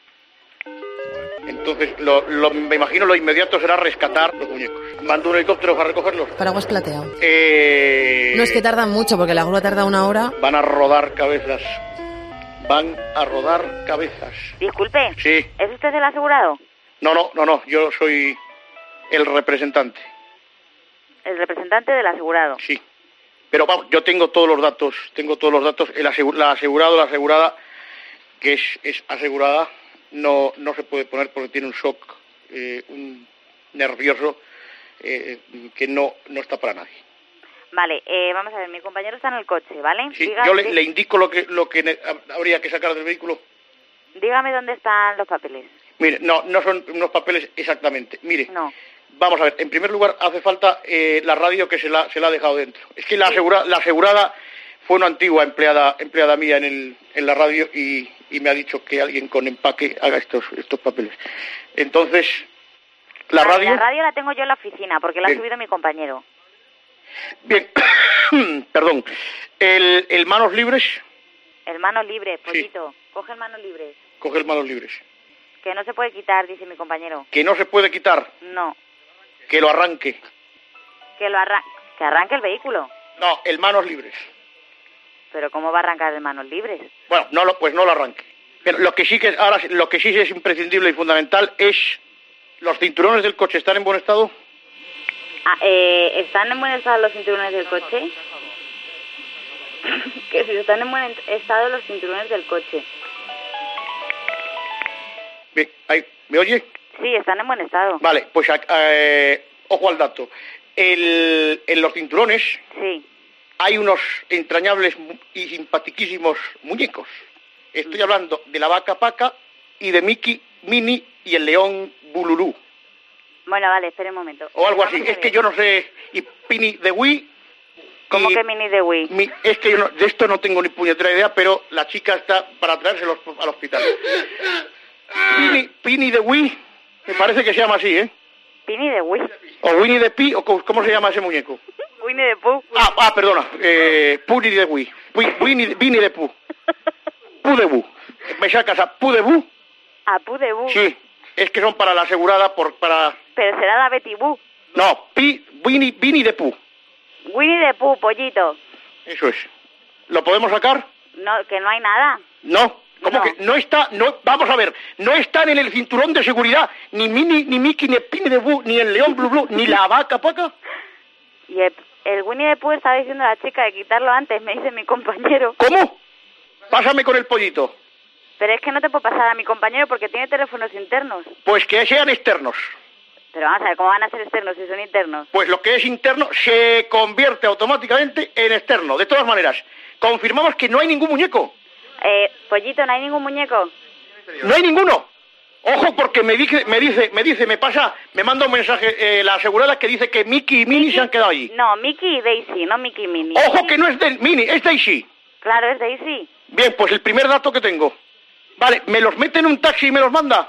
[SPEAKER 3] Entonces, lo, lo- me imagino lo inmediato será rescatar los muñecos. ¿Mando un helicóptero para recogerlos?
[SPEAKER 6] Paraguas plateado.
[SPEAKER 3] Eh,
[SPEAKER 6] No es que tardan mucho, porque la grúa tarda una hora.
[SPEAKER 3] Van a rodar cabezas. Van a rodar cabezas.
[SPEAKER 7] Disculpe,
[SPEAKER 3] Sí.
[SPEAKER 7] ¿es usted el asegurado?
[SPEAKER 3] No, no, no, no, yo soy el representante.
[SPEAKER 7] El representante del asegurado.
[SPEAKER 3] Sí. Pero vamos, yo tengo todos los datos, tengo todos los datos. El asegu- la asegurado, la asegurada, que es, es asegurada, no, no se puede poner porque tiene un shock, eh, un nervioso, eh, que no, no está para nadie.
[SPEAKER 7] Vale, eh, vamos a ver, mi compañero está en el coche, ¿vale?
[SPEAKER 3] Sí,
[SPEAKER 7] Diga-
[SPEAKER 3] yo le,
[SPEAKER 7] di-
[SPEAKER 3] le indico lo que, lo que ne- habría que sacar del vehículo.
[SPEAKER 7] Dígame dónde están los papeles.
[SPEAKER 3] Mire, no, no son unos papeles exactamente. Mire,
[SPEAKER 7] No.
[SPEAKER 3] vamos a ver, en primer lugar hace falta eh, la radio que se la, se la ha dejado dentro. Es que la, asegura, la asegurada fue una antigua empleada empleada mía en, el, en la radio y, y me ha dicho que alguien con empaque haga estos, estos papeles. Entonces, la
[SPEAKER 7] Vale,
[SPEAKER 3] radio...
[SPEAKER 7] La radio la tengo yo en la oficina porque la ha
[SPEAKER 3] Bien.
[SPEAKER 7] subido mi compañero.
[SPEAKER 3] Bien, perdón. El, el manos libres,
[SPEAKER 7] El manos libres, pollito. Coge el manos libres.
[SPEAKER 3] coge el manos libres.
[SPEAKER 7] Que no se puede quitar, dice mi compañero.
[SPEAKER 3] Que no se puede quitar,
[SPEAKER 7] No.
[SPEAKER 3] que lo arranque.
[SPEAKER 7] Que lo arran que arranque el vehículo.
[SPEAKER 3] No, el manos libres.
[SPEAKER 7] Pero ¿cómo va a arrancar el manos libres?
[SPEAKER 3] Bueno, no lo, pues no lo arranque. Pero lo que sí que ahora lo que sí es imprescindible y fundamental es los cinturones del coche están en buen estado.
[SPEAKER 7] Ah, eh, ¿están en buen estado los cinturones del coche? Que si están en buen estado los cinturones del coche.
[SPEAKER 3] Bien, ahí, ¿me oye?
[SPEAKER 7] Sí, están en buen estado.
[SPEAKER 3] Vale, pues eh, ojo al dato. El, en los cinturones
[SPEAKER 7] Sí.
[SPEAKER 3] hay unos entrañables mu- y simpatiquísimos muñecos. Estoy hablando de la vaca Paca y de Mickey, Minnie y el león Bululú.
[SPEAKER 7] Bueno, vale, espere un momento.
[SPEAKER 3] O algo así.
[SPEAKER 7] Vamos a
[SPEAKER 3] Es que
[SPEAKER 7] ver.
[SPEAKER 3] yo no sé. Y Pini de Wii.
[SPEAKER 7] ¿Cómo
[SPEAKER 3] y
[SPEAKER 7] que mini de Wii?
[SPEAKER 3] mi- es que yo no- de esto no tengo ni puñetera idea, pero la chica está para traérselos al hospital. Pini, Pini de Wii. Me parece que se llama así, ¿eh?
[SPEAKER 7] Pini de Wii.
[SPEAKER 3] O Winnie the Pooh, o co- ¿cómo se llama ese muñeco?
[SPEAKER 7] Winnie the Pooh.
[SPEAKER 3] Ah, ah perdona. Eh, Puni de Wii. Wi- Winnie, Winnie the Pooh. Pooh de Boo. ¿Me sacas a Pooh de Boo?
[SPEAKER 7] A Pooh de Boo.
[SPEAKER 3] Sí. Es que son para la asegurada, por, para...
[SPEAKER 7] Pero será la Betty Boo.
[SPEAKER 3] No, Pi, Winnie, Winnie the Pooh.
[SPEAKER 7] Winnie the Pooh, pollito.
[SPEAKER 3] Eso es. ¿Lo podemos sacar?
[SPEAKER 7] No, que no hay nada.
[SPEAKER 3] No. ¿Cómo
[SPEAKER 7] No.
[SPEAKER 3] que no está? No, vamos a ver, no están en el cinturón de seguridad ni Minnie, ni Mickey, ni Pini de Boo, ni el león Blue Blue, ni la vaca Paca.
[SPEAKER 7] Y el, el Winnie the Pooh estaba diciendo a la chica de quitarlo antes, me dice mi compañero.
[SPEAKER 3] ¿Cómo? Pásame con el pollito.
[SPEAKER 7] Pero es que no te puedo pasar a mi compañero porque tiene teléfonos internos.
[SPEAKER 3] Pues que sean externos.
[SPEAKER 7] Pero vamos a ver, ¿cómo van a ser externos si son internos?
[SPEAKER 3] Pues lo que es interno se convierte automáticamente en externo. De todas maneras, confirmamos que no hay ningún muñeco.
[SPEAKER 7] Eh, pollito, ¿no hay ningún muñeco?
[SPEAKER 3] No hay ninguno. Ojo, porque me dice, me dice, me dice, me pasa, me manda un mensaje eh, la asegurada que dice que Mickey y Minnie se han quedado allí.
[SPEAKER 7] No, Mickey y Daisy, no Mickey y Minnie.
[SPEAKER 3] Ojo que no es de Minnie, es Daisy.
[SPEAKER 7] Claro, es Daisy.
[SPEAKER 3] Bien, pues el primer dato que tengo. Vale, ¿me los mete en un taxi y me los manda?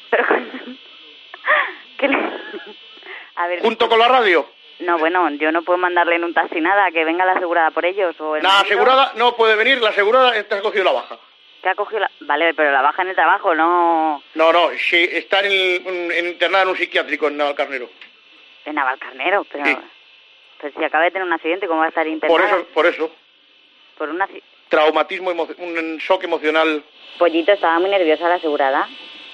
[SPEAKER 7] ¿Qué le- A ver.
[SPEAKER 3] Junto con la radio.
[SPEAKER 7] No, bueno, yo no puedo mandarle en un taxi nada, que venga la asegurada por ellos o el
[SPEAKER 3] La
[SPEAKER 7] marido,
[SPEAKER 3] asegurada no puede venir, la asegurada te ha cogido la baja.
[SPEAKER 7] que ha cogido la... Vale, pero la baja en el trabajo, no
[SPEAKER 3] No, no, sí, está en, en, en internada en un psiquiátrico en Navalcarnero.
[SPEAKER 7] en Navalcarnero, pero...
[SPEAKER 3] Sí.
[SPEAKER 7] Pero si acaba de tener un accidente, ¿cómo va a estar internada?
[SPEAKER 3] Por eso, por eso.
[SPEAKER 7] Por un acci-
[SPEAKER 3] Traumatismo, emo- un shock emocional.
[SPEAKER 7] Pollito, estaba muy nerviosa la asegurada.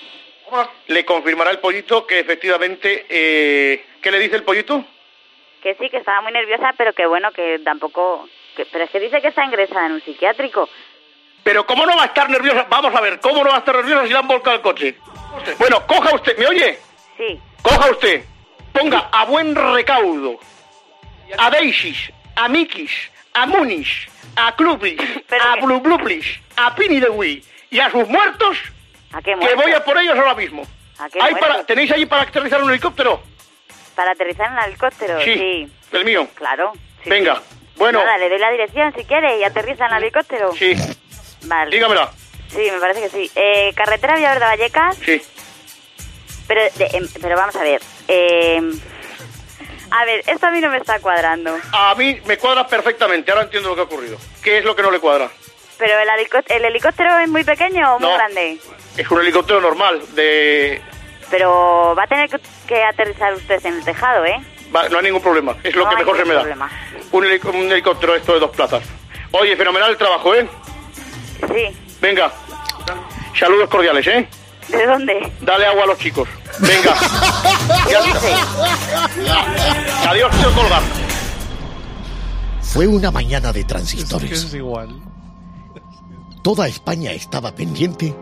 [SPEAKER 3] Le confirmará el pollito que efectivamente... Eh, ¿Qué le dice el pollito?
[SPEAKER 7] Que sí, que estaba muy nerviosa, pero que bueno, que tampoco... Que... Pero es que dice que está ingresada en un psiquiátrico.
[SPEAKER 3] Pero ¿cómo no va a estar nerviosa? Vamos a ver, ¿cómo no va a estar nerviosa si le han volcado el coche? Bueno, coja usted, ¿me oye?
[SPEAKER 7] Sí.
[SPEAKER 3] Coja usted, ponga a buen recaudo a Daisys, a Mickeys, a Munis, a Clubis, a Blue Bluplis, a Pini de Wii y a sus muertos,
[SPEAKER 7] ¿A qué
[SPEAKER 3] que
[SPEAKER 7] muertos?
[SPEAKER 3] voy a por ellos ahora mismo.
[SPEAKER 7] ¿A qué
[SPEAKER 3] Hay
[SPEAKER 7] muertos?
[SPEAKER 3] para, ¿Tenéis allí para aterrizar un helicóptero?
[SPEAKER 7] ¿Para aterrizar en el helicóptero?
[SPEAKER 3] Sí,
[SPEAKER 7] Sí.
[SPEAKER 3] el mío.
[SPEAKER 7] Claro. sí,
[SPEAKER 3] Venga,
[SPEAKER 7] sí.
[SPEAKER 3] bueno.
[SPEAKER 7] Nada, le doy la dirección si quiere y aterriza en el helicóptero.
[SPEAKER 3] Sí,
[SPEAKER 7] Vale.
[SPEAKER 3] dígamela.
[SPEAKER 7] Sí, me parece que sí. Eh, carretera Villaverde Vallecas,
[SPEAKER 3] Sí.
[SPEAKER 7] pero, de- em, pero vamos a ver. Eh, a ver, esto a mí no me está cuadrando.
[SPEAKER 3] A mí me cuadra perfectamente, ahora entiendo lo que ha ocurrido. ¿Qué es lo que no le cuadra?
[SPEAKER 7] ¿Pero el, helicó- el helicóptero es muy pequeño o muy
[SPEAKER 3] No.
[SPEAKER 7] grande?
[SPEAKER 3] Es un helicóptero normal, de...
[SPEAKER 7] Pero va a tener que, que aterrizar usted en el tejado, ¿eh?
[SPEAKER 3] Va, no hay ningún problema, es lo
[SPEAKER 7] No
[SPEAKER 3] que
[SPEAKER 7] hay
[SPEAKER 3] mejor se me
[SPEAKER 7] ningún
[SPEAKER 3] da.
[SPEAKER 7] problema.
[SPEAKER 3] Un, helic- un helicóptero esto de dos plazas. Oye, fenomenal el trabajo, ¿eh?
[SPEAKER 7] Sí.
[SPEAKER 3] Venga, saludos cordiales, ¿eh?
[SPEAKER 7] ¿De dónde?
[SPEAKER 3] Dale agua a los chicos. Venga. Ya está. Adiós, tío Colgar.
[SPEAKER 1] Fue una mañana de transistores.
[SPEAKER 23] Es igual.
[SPEAKER 1] Toda España estaba pendiente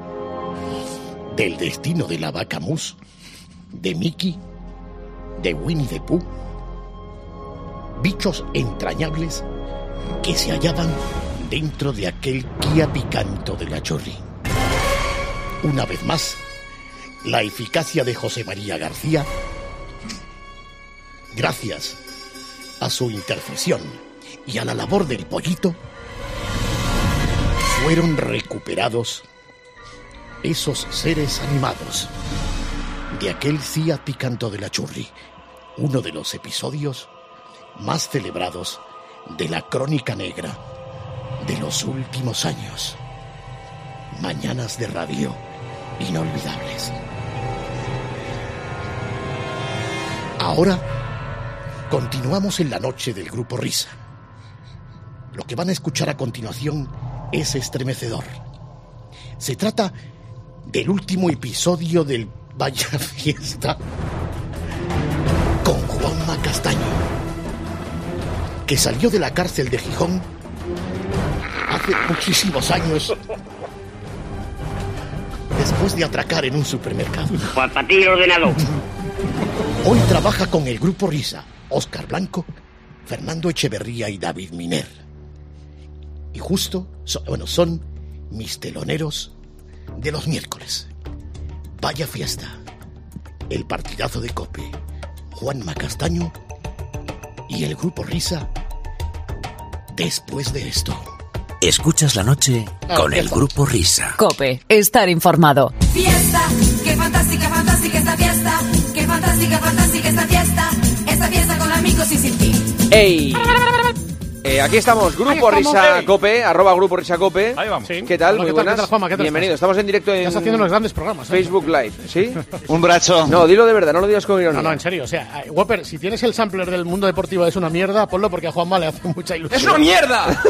[SPEAKER 1] del destino de la vaca Mus, de Mickey, de Winnie the Pooh bichos entrañables que se hallaban dentro de aquel Kia Picanto de la Churri. Una vez más, la eficacia de José María García, gracias a su intercesión y a la labor del pollito, fueron recuperados esos seres animados de aquel Kia Picanto de la Churri, uno de los episodios más celebrados de la crónica negra de los últimos años. Mañanas de radio inolvidables. Ahora continuamos en la noche del Grupo Risa. Lo que van a escuchar a continuación es estremecedor. Se trata del último episodio del Vaya Fiesta con Juanma Castaño, que salió de la cárcel de Gijón hace muchísimos años después de atracar en un supermercado.
[SPEAKER 8] Pues para ti el ordenador.
[SPEAKER 1] Hoy trabaja con el Grupo Risa Óscar Blanco, Fernando Echeverría y David Miner. Y justo, so, bueno, son mis teloneros de los miércoles. Vaya Fiesta, el partidazo de COPE, Juanma Castaño y el Grupo Risa después de esto.
[SPEAKER 9] Escuchas la noche con el Grupo Risa.
[SPEAKER 2] COPE, estar informado.
[SPEAKER 11] Fiesta, qué fantástica, fantástica esta fiesta. Qué fantástica, fantástica esta fiesta. Esta fiesta con amigos y sin ti.
[SPEAKER 12] ¡Ey! Eh, aquí estamos, Grupo
[SPEAKER 3] estamos,
[SPEAKER 12] Risa
[SPEAKER 3] hey.
[SPEAKER 12] Cope, arroba Grupo Risa Cope.
[SPEAKER 3] Ahí vamos. Sí.
[SPEAKER 12] ¿Qué tal?
[SPEAKER 3] Hola,
[SPEAKER 12] Muy
[SPEAKER 3] ¿qué tal?
[SPEAKER 12] buenas.
[SPEAKER 3] ¿Qué tal, Juanma? ¿Qué tal
[SPEAKER 12] Bienvenido,
[SPEAKER 3] estás?
[SPEAKER 12] estamos en directo en...
[SPEAKER 3] Estás haciendo unos grandes programas, ¿eh?
[SPEAKER 12] Facebook Live, ¿sí?
[SPEAKER 25] Un brazo.
[SPEAKER 12] No, dilo de verdad, no lo digas con ironía.
[SPEAKER 3] No, no, en serio, o sea, eh, Whopper, si tienes el sampler del mundo deportivo es una mierda, ponlo porque a Juanma le hace mucha ilusión.
[SPEAKER 12] ¡Es una mierda!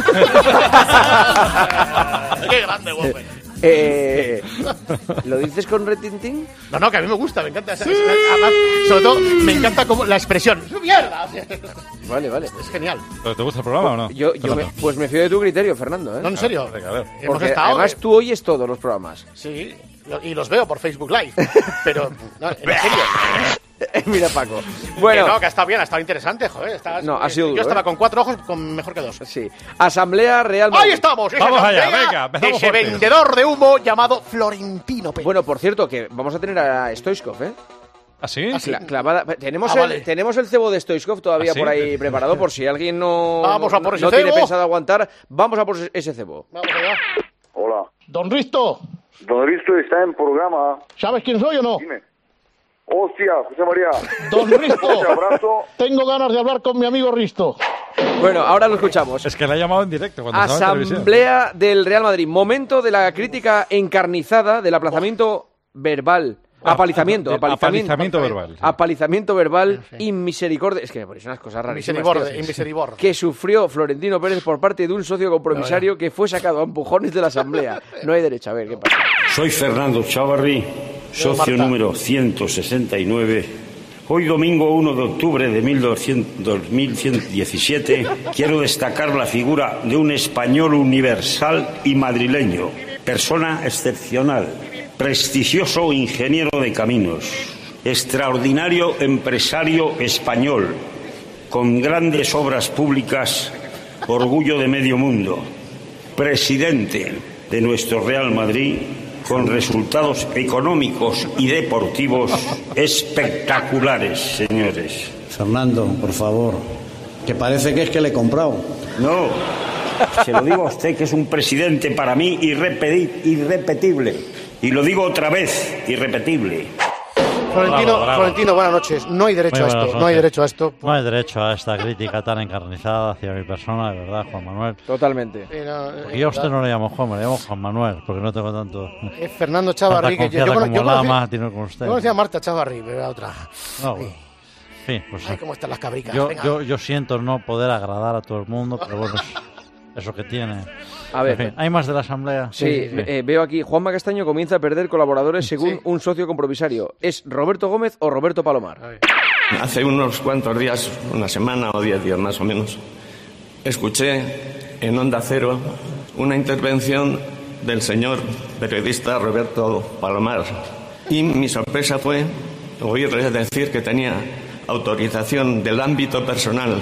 [SPEAKER 3] ¡Qué grande, Whopper!
[SPEAKER 12] Eh, ¿Lo dices con retintín?
[SPEAKER 3] No, no, que a mí me gusta, me encanta. Sí. Es, además, sobre todo, me encanta como la expresión. ¡Es una mierda!
[SPEAKER 12] Vale, vale.
[SPEAKER 3] Es genial.
[SPEAKER 5] ¿Pero te gusta el programa o no?
[SPEAKER 12] Yo, yo me, pues me fío de tu criterio, Fernando, ¿eh?
[SPEAKER 3] No, en serio.
[SPEAKER 5] Venga, a ver.
[SPEAKER 3] Hemos
[SPEAKER 12] Porque
[SPEAKER 3] estado,
[SPEAKER 12] además
[SPEAKER 3] eh,
[SPEAKER 12] tú oyes todos los programas.
[SPEAKER 3] Sí, lo- y los veo por Facebook Live. Pero, no, en serio.
[SPEAKER 12] Mira, Paco. Bueno,
[SPEAKER 3] Que no, que ha estado bien, ha estado interesante, joder. Está,
[SPEAKER 12] No, ha sido
[SPEAKER 3] Yo
[SPEAKER 12] duro,
[SPEAKER 3] estaba
[SPEAKER 12] ¿eh?
[SPEAKER 3] con cuatro ojos, con mejor que dos.
[SPEAKER 12] sí. Asamblea Real Madrid.
[SPEAKER 3] ¡Ahí estamos! esa
[SPEAKER 5] Vamos allá,
[SPEAKER 3] asamblea
[SPEAKER 5] venga, empezamos
[SPEAKER 3] de ese
[SPEAKER 5] fuerte.
[SPEAKER 3] vendedor de humo llamado Florentino Pérez.
[SPEAKER 12] Bueno, por cierto, que vamos a tener a Stoichkov, ¿eh?
[SPEAKER 5] ¿Ah, sí?
[SPEAKER 12] Cla- clavada. Tenemos,
[SPEAKER 3] Ah,
[SPEAKER 12] el,
[SPEAKER 3] vale.
[SPEAKER 12] tenemos el cebo de Stoichkov todavía
[SPEAKER 5] ¿Ah, sí?
[SPEAKER 12] por ahí preparado, por si alguien no,
[SPEAKER 3] Vamos a por ese
[SPEAKER 12] no tiene
[SPEAKER 3] cebo.
[SPEAKER 12] pensado aguantar. Vamos a por ese cebo.
[SPEAKER 3] Vamos allá.
[SPEAKER 22] Hola.
[SPEAKER 3] Don Risto,
[SPEAKER 22] Don Risto está en programa.
[SPEAKER 3] ¿sabes quién soy o no?
[SPEAKER 22] Dime. Hostia, José María.
[SPEAKER 3] Don Risto,
[SPEAKER 22] Un abrazo.
[SPEAKER 3] tengo ganas de hablar con mi amigo Risto.
[SPEAKER 12] Bueno, ahora lo escuchamos.
[SPEAKER 5] Es que la ha llamado en directo cuando estaba en televisión.
[SPEAKER 12] Asamblea del Real Madrid. Momento de la crítica encarnizada del aplazamiento verbal. Apalizamiento,
[SPEAKER 5] Del
[SPEAKER 12] apalizamiento.
[SPEAKER 5] apalizamiento verbal, sí.
[SPEAKER 12] Apalizamiento verbal inmisericordia. Es que me ponéis unas cosas rarísimas.
[SPEAKER 3] Miseriborde,
[SPEAKER 12] tío.
[SPEAKER 3] inmiseriborde.
[SPEAKER 12] Que sufrió Florentino Pérez por parte de un socio compromisario que fue sacado a empujones de la Asamblea. No hay derecho. A ver, ¿qué pasa?
[SPEAKER 26] Soy Fernando Chávarri, socio
[SPEAKER 3] Marta.
[SPEAKER 26] número ciento sesenta y nueve. Hoy domingo uno de octubre de dos mil diecisiete quiero destacar la figura de un español universal y madrileño, persona excepcional, prestigioso ingeniero de caminos, extraordinario empresario español, con grandes obras públicas, orgullo de medio mundo, presidente de nuestro Real Madrid, con resultados económicos y deportivos espectaculares, señores.
[SPEAKER 27] Fernando, por favor, que parece que es que le he comprado.
[SPEAKER 26] No, se lo digo a usted, que es un presidente para mí irrepeti- irrepetible. Y lo digo otra vez, irrepetible.
[SPEAKER 3] Florentino,
[SPEAKER 23] Bravo, bravo.
[SPEAKER 3] Florentino, buenas noches. No hay derecho
[SPEAKER 23] Muy
[SPEAKER 3] a
[SPEAKER 23] buenas
[SPEAKER 3] esto, no hay
[SPEAKER 23] noches.
[SPEAKER 3] derecho a esto.
[SPEAKER 23] No hay derecho a esta crítica tan encarnizada hacia mi persona, de verdad, Juan Manuel.
[SPEAKER 12] Totalmente.
[SPEAKER 3] Eh, no, eh,
[SPEAKER 23] Porque yo a usted no le llamo Juan, me le llamo Juan Manuel, porque no tengo tanto...
[SPEAKER 3] Es Fernando
[SPEAKER 23] tanta
[SPEAKER 3] Chávarri, que yo, yo,
[SPEAKER 23] confianza
[SPEAKER 3] cono-
[SPEAKER 23] como
[SPEAKER 3] yo
[SPEAKER 23] la
[SPEAKER 3] conocía-
[SPEAKER 23] ama tiene con usted.
[SPEAKER 3] yo conocía a Marta Chávarri, pero era otra.
[SPEAKER 23] No, bueno. En fin, pues,
[SPEAKER 3] Ay, cómo están las cabricas.
[SPEAKER 23] yo,
[SPEAKER 3] Venga.
[SPEAKER 23] yo, yo siento no poder agradar a todo el mundo, pero bueno, es eso que tiene.
[SPEAKER 12] A ver.
[SPEAKER 23] En fin, ¿hay más de la Asamblea?
[SPEAKER 12] Sí, eh, veo aquí, Juanma Castaño comienza a perder colaboradores según
[SPEAKER 3] Sí.
[SPEAKER 12] un socio compromisario. ¿Es Roberto Gómez o Roberto Palomar?
[SPEAKER 28] Hace unos cuantos días, una semana o diez días más o menos, escuché en Onda Cero una intervención del señor periodista Roberto Palomar. Y mi sorpresa fue oírle decir que tenía autorización del ámbito personal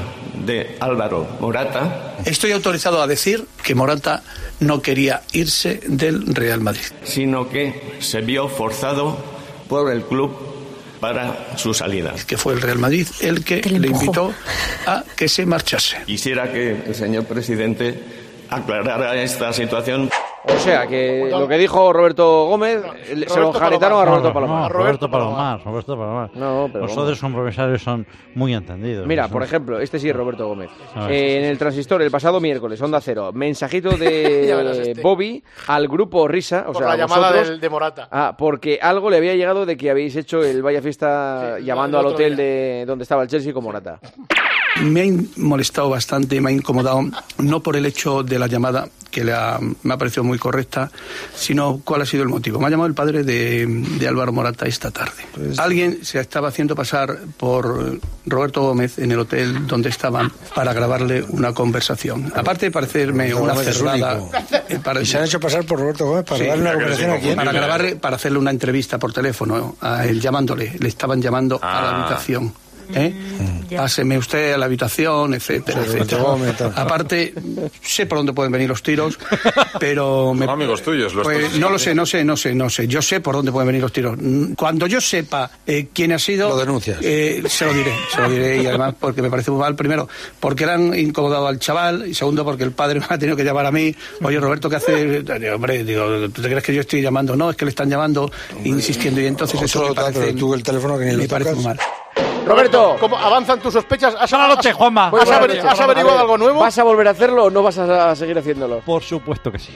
[SPEAKER 28] de Álvaro Morata.
[SPEAKER 8] Estoy autorizado a decir que Morata no quería irse del Real Madrid.
[SPEAKER 28] Sino que se vio forzado por el club para su salida.
[SPEAKER 8] Que fue el Real Madrid el que le, le invitó a que se marchase.
[SPEAKER 28] Quisiera que el señor presidente aclarara esta situación.
[SPEAKER 12] O sea, que lo que dijo Roberto Gómez, no, se Roberto lo jaritaron a Roberto Palomar.
[SPEAKER 10] No, no, Roberto Palomar, Roberto Palomar.
[SPEAKER 12] No, pero
[SPEAKER 10] los otros compromisarios son muy entendidos.
[SPEAKER 12] Mira,
[SPEAKER 10] ¿no?
[SPEAKER 12] Por ejemplo, este sí es Roberto Gómez. Eh, en el Transistor, el pasado miércoles, Onda Cero, mensajito de este. Bobby al grupo Risa, o
[SPEAKER 3] Por
[SPEAKER 12] sea,
[SPEAKER 3] la llamada
[SPEAKER 12] vosotros,
[SPEAKER 3] del, de Morata.
[SPEAKER 12] Ah, porque algo le había llegado de que habéis hecho el Vaya Fiesta sí, llamando al hotel de donde estaba el Chelsea con Morata.
[SPEAKER 8] Me ha molestado bastante, me ha incomodado, no por el hecho de la llamada, que le ha, me ha parecido muy correcta, sino cuál ha sido el motivo. Me ha llamado el padre de, de Álvaro Morata esta tarde. Pues... Alguien se estaba haciendo pasar por Roberto Gómez en el hotel donde estaban para grabarle una conversación. Aparte de parecerme una cerrada...
[SPEAKER 14] Eh, para... ¿Y se han hecho pasar por Roberto Gómez para sí, darle una conversación a quién?
[SPEAKER 8] Para grabarle, para hacerle una entrevista por teléfono a él, llamándole. Le estaban llamando ah. a la habitación. ¿Eh? Mm. Páseme usted a la habitación, etcétera, sí, etcétera. Aparte, sé por dónde pueden venir los tiros, pero me...
[SPEAKER 15] Son amigos tuyos los
[SPEAKER 8] pues,
[SPEAKER 15] tiros.
[SPEAKER 8] No lo sé, no sé, no sé, no sé. Yo sé por dónde pueden venir los tiros. Cuando yo sepa eh, quién ha sido,
[SPEAKER 14] lo denuncias.
[SPEAKER 8] Eh, se lo diré, se lo diré y además porque me parece muy mal. Primero, porque le han incomodado al chaval y segundo, porque el padre me ha tenido que llamar a mí. Oye, Roberto, ¿qué hace? Hombre, digo, ¿tú te crees que yo estoy llamando? No, es que le están llamando, Hombre, insistiendo y entonces eso me parece,
[SPEAKER 14] tú el teléfono que ni
[SPEAKER 8] me parece muy mal.
[SPEAKER 3] Roberto, ¿cómo avanzan tus sospechas? ¿Has,
[SPEAKER 23] Buenas noches, Juanma.
[SPEAKER 3] ¿Has, averi ¿has averiguado algo nuevo?
[SPEAKER 12] ¿Vas a volver a hacerlo o no vas a seguir haciéndolo?
[SPEAKER 23] Por supuesto que sí.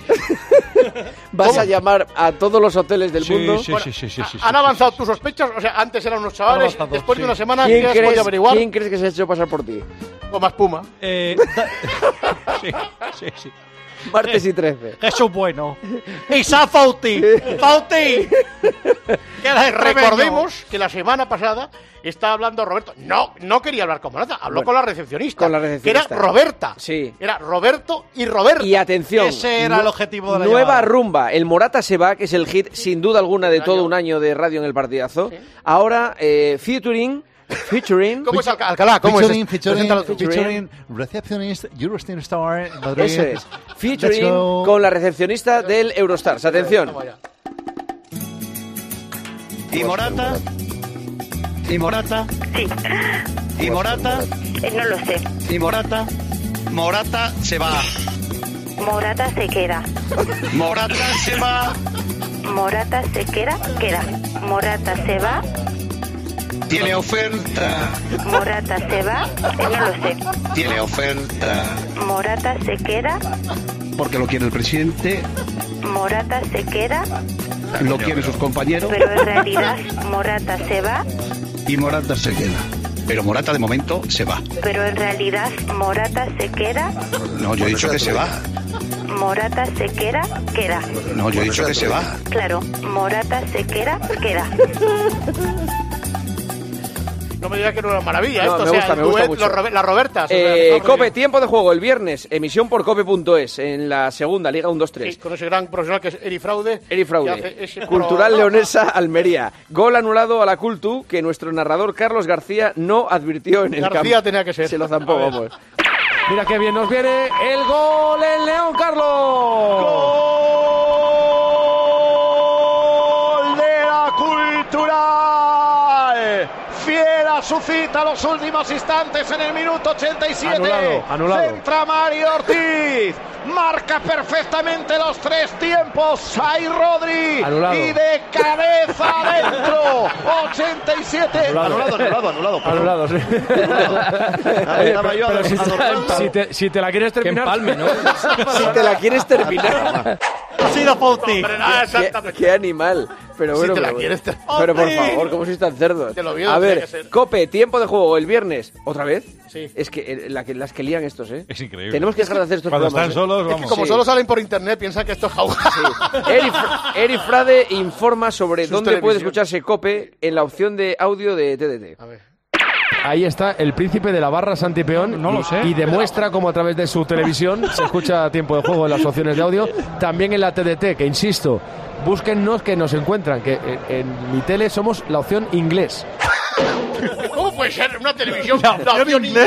[SPEAKER 12] ¿Vas ¿Cómo? a llamar a todos los hoteles del
[SPEAKER 23] sí,
[SPEAKER 12] mundo?
[SPEAKER 23] Sí,
[SPEAKER 12] bueno,
[SPEAKER 23] sí, sí, sí, sí,
[SPEAKER 3] ¿Han
[SPEAKER 23] sí,
[SPEAKER 3] avanzado
[SPEAKER 23] sí,
[SPEAKER 3] tus sospechas? O sea, antes eran unos chavales, después
[SPEAKER 23] sí.
[SPEAKER 3] de una semana,
[SPEAKER 12] ¿Quién
[SPEAKER 3] ¿qué has
[SPEAKER 12] crees,
[SPEAKER 3] podido averiguar?
[SPEAKER 12] ¿Quién crees que se ha hecho pasar por ti?
[SPEAKER 3] Goma espuma.
[SPEAKER 23] Eh, sí, sí, sí.
[SPEAKER 12] Martes y trece.
[SPEAKER 23] Jesús bueno. Isa Fauti. Fauti.
[SPEAKER 3] Recordemos que la semana pasada estaba hablando Roberto. No, no quería hablar con Morata, habló bueno, con la recepcionista.
[SPEAKER 12] Con la recepcionista.
[SPEAKER 3] Que era Roberta.
[SPEAKER 12] Sí.
[SPEAKER 3] Era Roberto y Roberta.
[SPEAKER 12] Y atención.
[SPEAKER 23] Ese era no, el objetivo de la
[SPEAKER 12] Nueva
[SPEAKER 23] llamada.
[SPEAKER 12] rumba. El Morata se va, que es el hit sin duda alguna de el todo año. un año de radio en el partidazo. ¿Sí? Ahora, eh, featuring... Featuring.
[SPEAKER 3] ¿Cómo es Alca Alcalá? ¿Cómo
[SPEAKER 23] featuring,
[SPEAKER 3] es?
[SPEAKER 23] Featuring, featuring, featuring, recepcionist, Eurostar, Madrid.
[SPEAKER 12] Eso es. Featuring con la recepcionista del Eurostars. Atención.
[SPEAKER 8] ¿Y Morata? ¿Y Morata?
[SPEAKER 7] Sí.
[SPEAKER 8] ¿Y Morata?
[SPEAKER 7] Eh, no lo sé.
[SPEAKER 8] ¿Y Morata? Morata se va.
[SPEAKER 7] Morata se queda.
[SPEAKER 8] Morata se va.
[SPEAKER 7] Morata se queda, queda. Morata se va.
[SPEAKER 8] Tiene oferta.
[SPEAKER 7] Morata se va, eh, no lo sé.
[SPEAKER 8] Tiene oferta.
[SPEAKER 7] Morata se queda.
[SPEAKER 8] Porque lo quiere el presidente.
[SPEAKER 7] Morata se queda.
[SPEAKER 8] Lo quieren sus compañeros.
[SPEAKER 7] Pero en realidad Morata se va.
[SPEAKER 8] Y Morata se queda. Pero Morata de momento se va.
[SPEAKER 7] Pero en realidad Morata se queda.
[SPEAKER 8] No, yo he dicho que se va.
[SPEAKER 7] Morata se queda, queda.
[SPEAKER 8] No, yo he dicho que se va.
[SPEAKER 7] Claro, Morata se queda, queda.
[SPEAKER 3] No me digas que no era una maravilla
[SPEAKER 12] no,
[SPEAKER 3] esto,
[SPEAKER 12] me
[SPEAKER 3] o sea,
[SPEAKER 12] gusta,
[SPEAKER 3] el
[SPEAKER 12] me gusta
[SPEAKER 3] duet,
[SPEAKER 12] mucho.
[SPEAKER 3] Los, las Robertas.
[SPEAKER 12] Eh,
[SPEAKER 3] o sea,
[SPEAKER 12] Cope, tiempo de juego, el viernes, emisión por cope punto es, en la segunda, Liga uno dos tres.
[SPEAKER 3] Sí, con ese gran profesional que es Eri Fraude.
[SPEAKER 12] Eri Fraude. Cultural pro... Leonesa, Almería. Gol anulado a la Cultu, que nuestro narrador Carlos García no advirtió en el campo.
[SPEAKER 3] García tenía que ser.
[SPEAKER 12] Se lo zampó, vamos. Mira qué bien nos viene el gol en León, Carlos.
[SPEAKER 16] ¡Gol de la Cultural! Fiera su cita los últimos instantes en el minuto ochenta y siete.
[SPEAKER 12] Anulado, anulado.
[SPEAKER 16] Centra Mario Ortiz. Marca perfectamente los tres tiempos. Ahí Rodri.
[SPEAKER 12] Anulado.
[SPEAKER 16] Y de cabeza adentro. ochenta y siete.
[SPEAKER 23] Anulado, anulado, anulado.
[SPEAKER 12] Anulado, sí.
[SPEAKER 23] Estaba yo pero si, si, te, si te la quieres terminar.
[SPEAKER 12] Que empalme, ¿no? Si te la quieres terminar.
[SPEAKER 23] Ha sido Fauti.
[SPEAKER 12] ¿Qué, qué animal. Pero bueno,
[SPEAKER 3] si te
[SPEAKER 12] pero,
[SPEAKER 3] la quieres te...
[SPEAKER 12] pero por favor, ¿cómo sois tan cerdos?
[SPEAKER 3] Te lo vi,
[SPEAKER 12] a ver,
[SPEAKER 3] que
[SPEAKER 12] Cope, tiempo de juego el viernes. ¿Otra vez?
[SPEAKER 3] Sí.
[SPEAKER 12] Es que, la que las que lían estos, ¿eh?
[SPEAKER 23] Es increíble.
[SPEAKER 12] Tenemos que dejar de hacer estos
[SPEAKER 23] Cuando
[SPEAKER 12] programas.
[SPEAKER 23] están solos,
[SPEAKER 12] ¿eh?
[SPEAKER 23] vamos.
[SPEAKER 3] Es que como
[SPEAKER 12] sí.
[SPEAKER 3] solo salen por internet, piensan que esto es jauja.
[SPEAKER 12] Sí. Eri, Eri Frade informa sobre
[SPEAKER 3] Sus
[SPEAKER 12] dónde
[SPEAKER 3] televisión.
[SPEAKER 12] puede escucharse Cope en la opción de audio de T D T.
[SPEAKER 3] A ver.
[SPEAKER 17] Ahí está el príncipe de la barra Santi Peón.
[SPEAKER 23] No lo sé.
[SPEAKER 17] Y demuestra cómo a través de su televisión se escucha a tiempo de juego en las opciones de audio. También en la T D T, que insisto, búsquennos que nos encuentran, que en, en mi tele somos la opción inglés.
[SPEAKER 3] ¿Cómo puede ser una televisión la, la opción inglés? inglés?